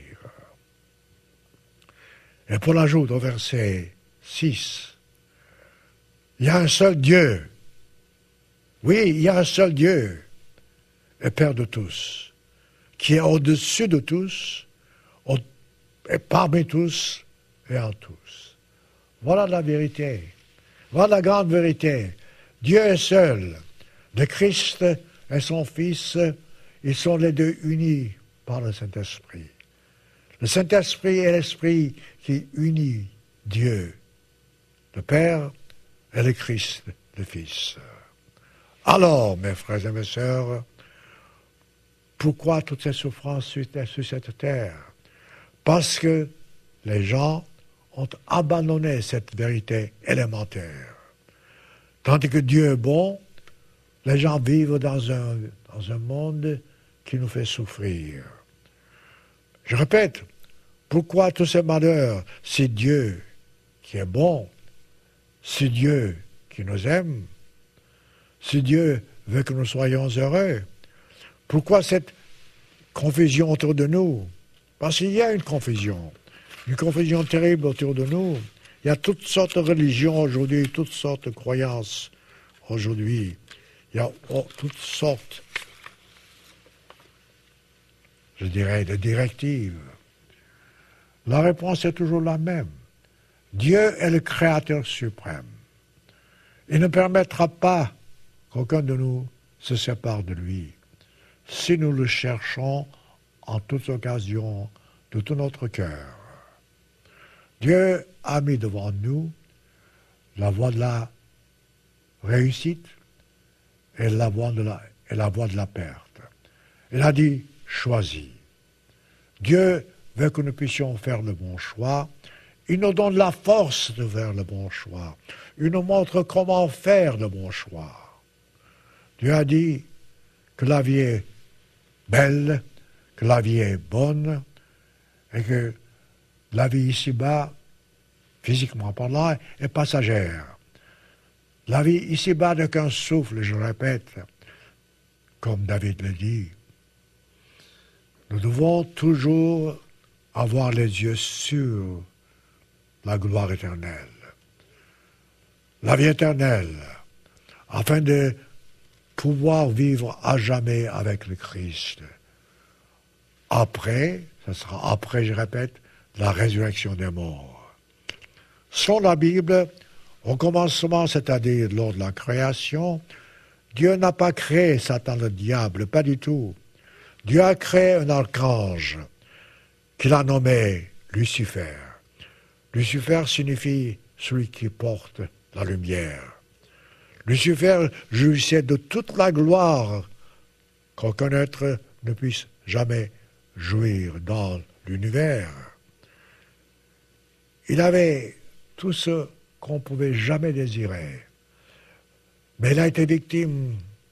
Et Paul ajoute au verset six, il y a un seul Dieu. Oui, il y a un seul Dieu, le Père de tous, qui est au-dessus de tous, au, et parmi tous et en tous. Voilà la vérité. Voilà la grande vérité. Dieu est seul. Le Christ et son Fils, ils sont les deux unis par le Saint-Esprit. Le Saint-Esprit est l'Esprit qui unit Dieu, le Père et le Christ, le Fils. Alors, mes frères et mes sœurs, pourquoi toutes ces souffrances sur cette terre? Parce que les gens ont abandonné cette vérité élémentaire. Tandis que Dieu est bon, les gens vivent dans un, dans un monde qui nous fait souffrir. Je répète, pourquoi tous ces malheurs? C'est Dieu qui est bon, c'est Dieu qui nous aime, c'est Dieu veut que nous soyons heureux. Pourquoi cette confusion autour de nous? Parce qu'il y a une confusion, une confusion terrible autour de nous. Il y a toutes sortes de religions aujourd'hui, toutes sortes de croyances aujourd'hui. Il y a oh, toutes sortes, je dirais, de directives. La réponse est toujours la même. Dieu est le Créateur suprême. Il ne permettra pas qu'aucun de nous se sépare de lui, si nous le cherchons en toute occasion, de tout notre cœur. Dieu a mis devant nous la voie de la réussite et la voie de la, et la voie de la perte. Il a dit, choisis. Dieu veut que nous puissions faire le bon choix. Il nous donne la force de faire le bon choix. Il nous montre comment faire le bon choix. Dieu a dit que la vie est belle, que la vie est bonne, et que la vie ici-bas, physiquement parlant, est passagère. La vie ici-bas n'est qu'un souffle, je répète, comme David le dit. Nous devons toujours avoir les yeux sur la gloire éternelle, la vie éternelle, afin de pouvoir vivre à jamais avec le Christ. Après, ce sera après, je répète, la résurrection des morts. Selon la Bible, au commencement, c'est-à-dire lors de la création, Dieu n'a pas créé Satan le diable, pas du tout. Dieu a créé un archange qu'il a nommé Lucifer. Lucifer signifie celui qui porte la lumière. Lucifer jouissait de toute la gloire qu'aucun être ne puisse jamais jouir dans l'univers. Il avait tout ce qu'on ne pouvait jamais désirer. Mais il a été victime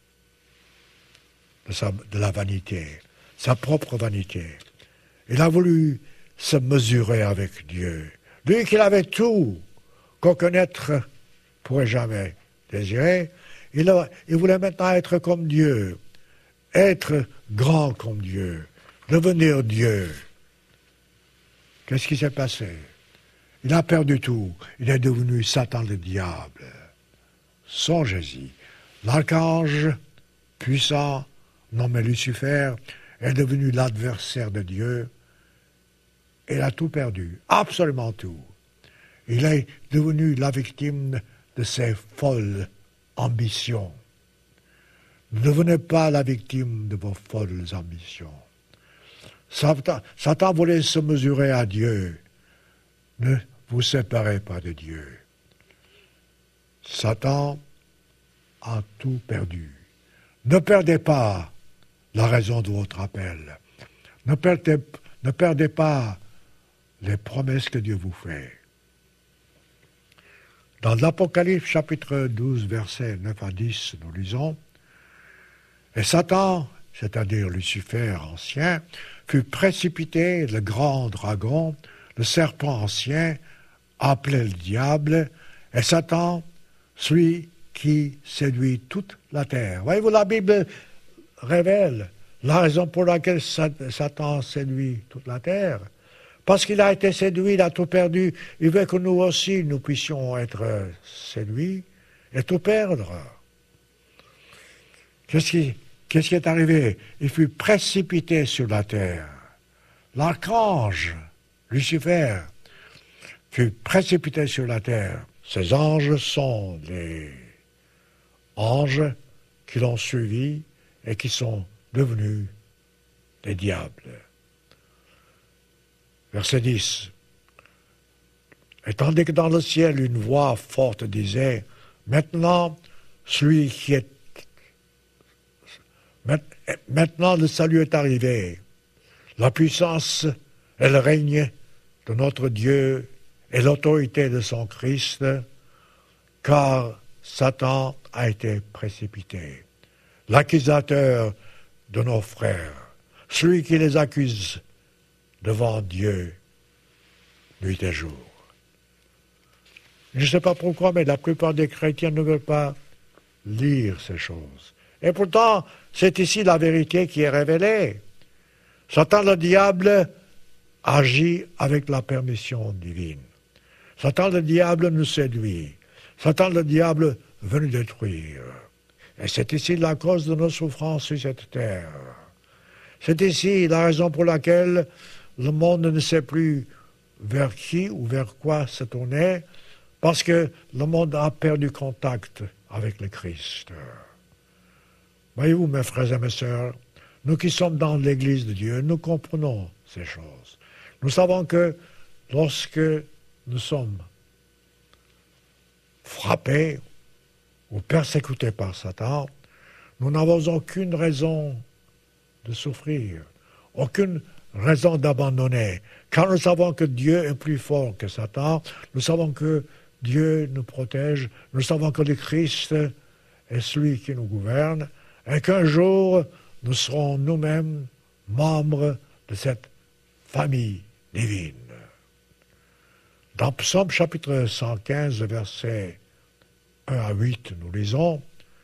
de, sa, de la vanité, sa propre vanité. Il a voulu se mesurer avec Dieu. Lui qui avait tout qu'aucun être pourrait jamais désirer, il, a, il voulait maintenant être comme Dieu, être grand comme Dieu, devenir Dieu. Qu'est-ce qui s'est passé? Il a perdu tout. Il est devenu Satan le diable. Songez-y. L'archange puissant, nommé Lucifer, est devenu l'adversaire de Dieu. Il a tout perdu, absolument tout. Il est devenu la victime de ses folles ambitions. Ne devenez pas la victime de vos folles ambitions. Satan, Satan voulait se mesurer à Dieu. Ne vous séparez pas de Dieu. Satan a tout perdu. Ne perdez pas la raison de votre appel. Ne perdez, ne perdez pas les promesses que Dieu vous fait. Dans l'Apocalypse chapitre douze, versets neuf à dix, nous lisons « Et Satan, c'est-à-dire Lucifer ancien, fut précipité, le grand dragon, le serpent ancien, appelé le diable, et Satan, celui qui séduit toute la terre. » Voyez-vous, la Bible révèle la raison pour laquelle Satan séduit toute la terre. Parce qu'il a été séduit, il a tout perdu. Il veut que nous aussi, nous puissions être séduits et tout perdre. Qu'est-ce qui, qu'est-ce qui est arrivé? Il fut précipité sur la terre. L'archange, Lucifer, fut précipité sur la terre. Ces anges sont les anges qui l'ont suivi et qui sont devenus des diables. Verset dix. Et tandis que dans le ciel, une voix forte disait, « Maintenant, celui qui est... Maintenant, le salut est arrivé. La puissance et le règne de notre Dieu et l'autorité de son Christ, car Satan a été précipité. L'accusateur de nos frères, celui qui les accuse devant Dieu, nuit et jour. » Je ne sais pas pourquoi, mais la plupart des chrétiens ne veulent pas lire ces choses. Et pourtant, c'est ici la vérité qui est révélée. Satan le diable agit avec la permission divine. Satan le diable nous séduit. Satan le diable veut nous détruire. Et c'est ici la cause de nos souffrances sur cette terre. C'est ici la raison pour laquelle le monde ne sait plus vers qui ou vers quoi se tourner, parce que le monde a perdu contact avec le Christ. Voyez-vous, mes frères et mes sœurs, nous qui sommes dans l'Église de Dieu, nous comprenons ces choses. Nous savons que lorsque nous sommes frappés ou persécutés par Satan, nous n'avons aucune raison de souffrir, aucune raison d'abandonner. Car nous savons que Dieu est plus fort que Satan, nous savons que Dieu nous protège, nous savons que le Christ est celui qui nous gouverne, et qu'un jour, nous serons nous-mêmes membres de cette famille divine. Dans Psaume chapitre cent quinze, versets un à huit, nous lisons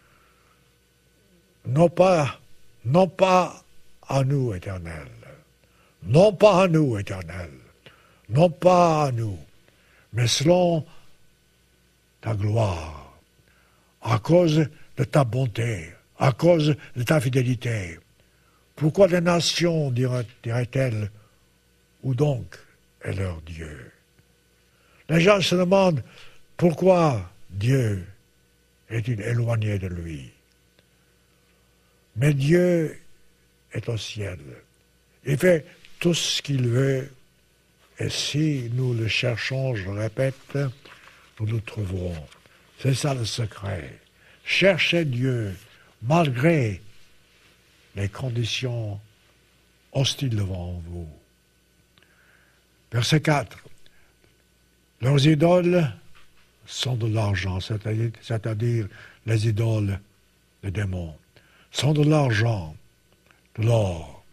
« Non pas, non pas à nous, Éternel, non pas à nous, Éternel, non pas à nous, mais selon ta gloire, à cause de ta bonté, à cause de ta fidélité. Pourquoi les nations, dirait-elle, où donc est leur Dieu? » Les gens se demandent pourquoi Dieu est-il éloigné de lui. Mais Dieu est au ciel. Il fait tout ce qu'il veut, et si nous le cherchons, je le répète, nous le trouverons. C'est ça le secret. Cherchez Dieu malgré les conditions hostiles devant vous. Verset quatre. Leurs idoles sont de l'argent, c'est-à-dire, c'est-à-dire les idoles des démons. Elles sont de l'argent, de l'or.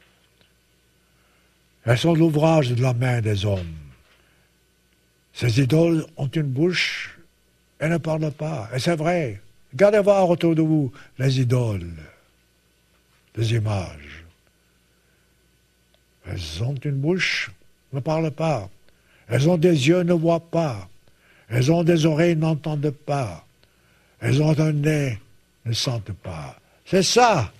Elles sont l'ouvrage de la main des hommes. Ces idoles ont une bouche, elles ne parlent pas. Et c'est vrai. Regardez voir autour de vous les idoles, les images. Elles ont une bouche, ne parlent pas. Elles ont des yeux, ne voient pas. Elles ont des oreilles, n'entendent pas. Elles ont un nez, ne sentent pas. C'est ça,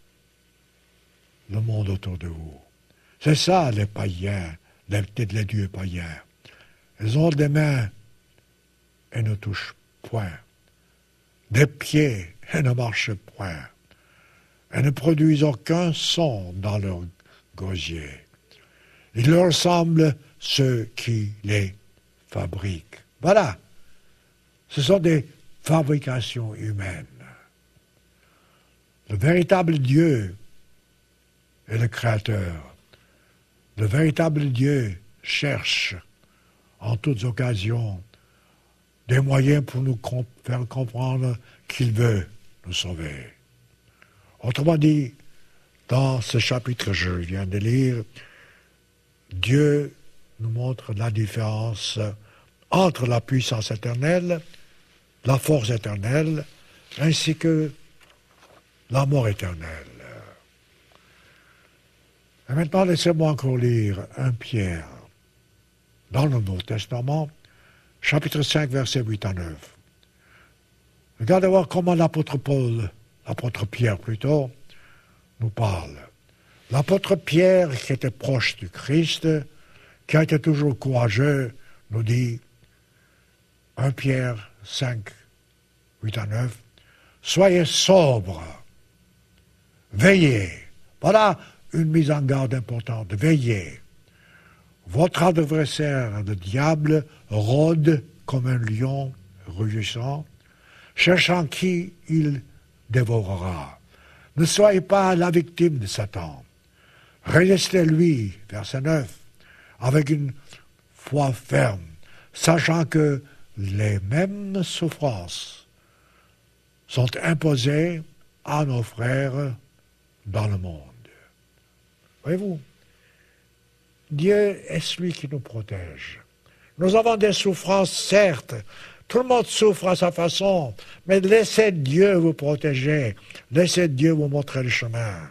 le monde autour de vous. C'est ça, les païens, les, les dieux païens. Elles ont des mains et ne touchent point. Des pieds et ne marchent point. Elles ne produisent aucun son dans leur gosier. Il leur semble ceux qui les fabriquent. Voilà. Ce sont des fabrications humaines. Le véritable Dieu est le Créateur. Le véritable Dieu cherche en toutes occasions des moyens pour nous comp- faire comprendre qu'il veut nous sauver. Autrement dit, dans ce chapitre que je viens de lire, Dieu nous montre la différence entre la puissance éternelle, la force éternelle, ainsi que la mort éternelle. Et maintenant, laissez-moi encore lire un Pierre dans le Nouveau Testament, chapitre cinq, versets huit à neuf. Regardez voir comment l'apôtre Paul, l'apôtre Pierre plutôt, nous parle. L'apôtre Pierre, qui était proche du Christ, qui a été toujours courageux, nous dit, un Pierre cinq, huit à neuf, « Soyez sobres, veillez. » Voilà une mise en garde importante. Veillez. Votre adversaire, le diable, rôde comme un lion rugissant, cherchant qui il dévorera. Ne soyez pas la victime de Satan. Résistez-lui, verset neuf, avec une foi ferme, sachant que les mêmes souffrances sont imposées à nos frères dans le monde. Voyez-vous, Dieu est celui qui nous protège. Nous avons des souffrances, certes. Tout le monde souffre à sa façon, mais laissez Dieu vous protéger. Laissez Dieu vous montrer le chemin.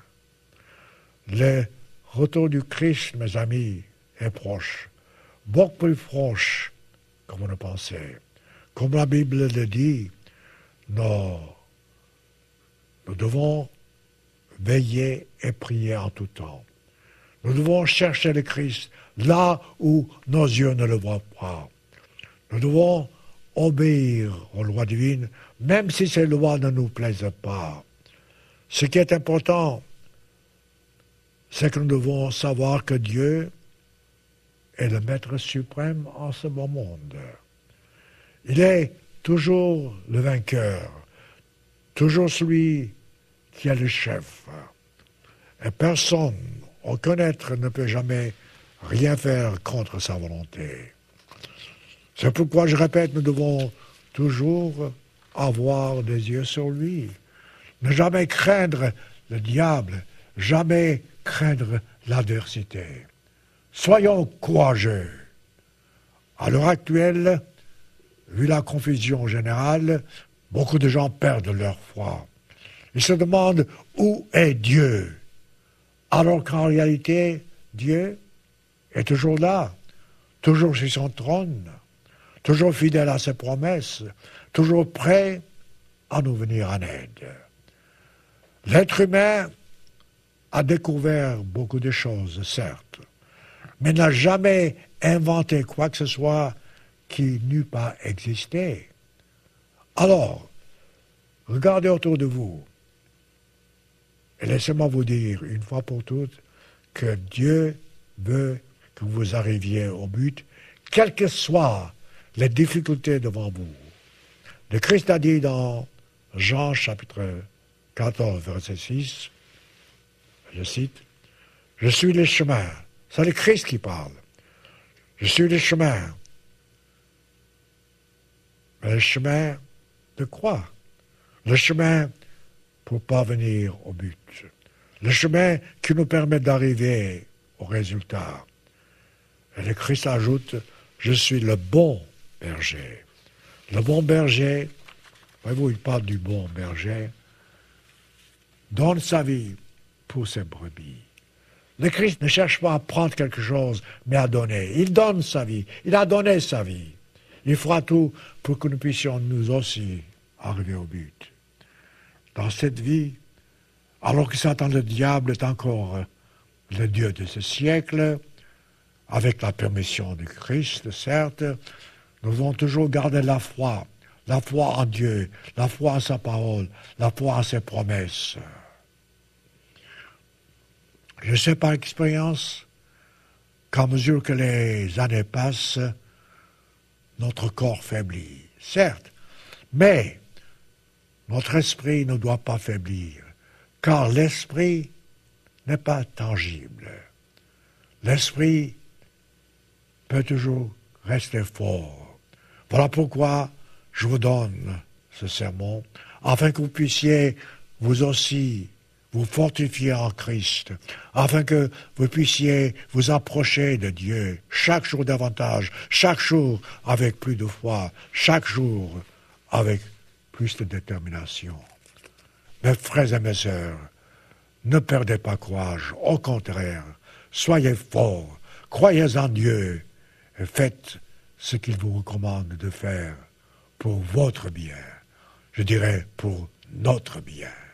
Le retour du Christ, mes amis, est proche. Beaucoup plus proche que vous ne pensez. Comme la Bible le dit, nous, nous devons veiller et prier en tout temps. Nous devons chercher le Christ là où nos yeux ne le voient pas. Nous devons obéir aux lois divines, même si ces lois ne nous plaisent pas. Ce qui est important, c'est que nous devons savoir que Dieu est le Maître suprême en ce bon monde. Il est toujours le vainqueur, toujours celui qui est le chef. Et personne, aucun être ne peut jamais rien faire contre sa volonté. C'est pourquoi, je répète, nous devons toujours avoir des yeux sur lui. Ne jamais craindre le diable, jamais craindre l'adversité. Soyons courageux. À l'heure actuelle, vu la confusion générale, beaucoup de gens perdent leur foi. Ils se demandent où est Dieu, alors qu'en réalité, Dieu est toujours là, toujours sur son trône, toujours fidèle à ses promesses, toujours prêt à nous venir en aide. L'être humain a découvert beaucoup de choses, certes, mais n'a jamais inventé quoi que ce soit qui n'eût pas existé. Alors, regardez autour de vous et laissez-moi vous dire une fois pour toutes que Dieu veut que vous arriviez au but, quelles que soient les difficultés devant vous. Le Christ a dit dans Jean chapitre quatorze, verset six, je cite, « Je suis le chemin ». C'est le Christ qui parle. « Je suis le chemin ». Mais le chemin de quoi? le chemin pour parvenir au but, le chemin qui nous permet d'arriver au résultat. Et le Christ ajoute, je suis le bon berger. Le bon berger, voyez-vous, il parle du bon berger, donne sa vie pour ses brebis. Le Christ ne cherche pas à prendre quelque chose, mais à donner. Il donne sa vie. Il a donné sa vie. Il fera tout pour que nous puissions nous aussi arriver au but. Dans cette vie, alors que Satan le diable est encore le Dieu de ce siècle, avec la permission du Christ, certes, nous devons toujours garder la foi, la foi en Dieu, la foi en sa parole, la foi en ses promesses. Je sais par expérience qu'à mesure que les années passent, notre corps faiblit, certes, mais notre esprit ne doit pas faiblir, car l'esprit n'est pas tangible. L'esprit peut toujours rester fort. Voilà pourquoi je vous donne ce sermon, afin que vous puissiez vous aussi vous fortifier en Christ, afin que vous puissiez vous approcher de Dieu chaque jour davantage, chaque jour avec plus de foi, chaque jour avec plus de détermination. Mes frères et mes sœurs, ne perdez pas courage, au contraire, soyez forts, croyez en Dieu et faites ce qu'il vous recommande de faire pour votre bien, je dirais pour notre bien.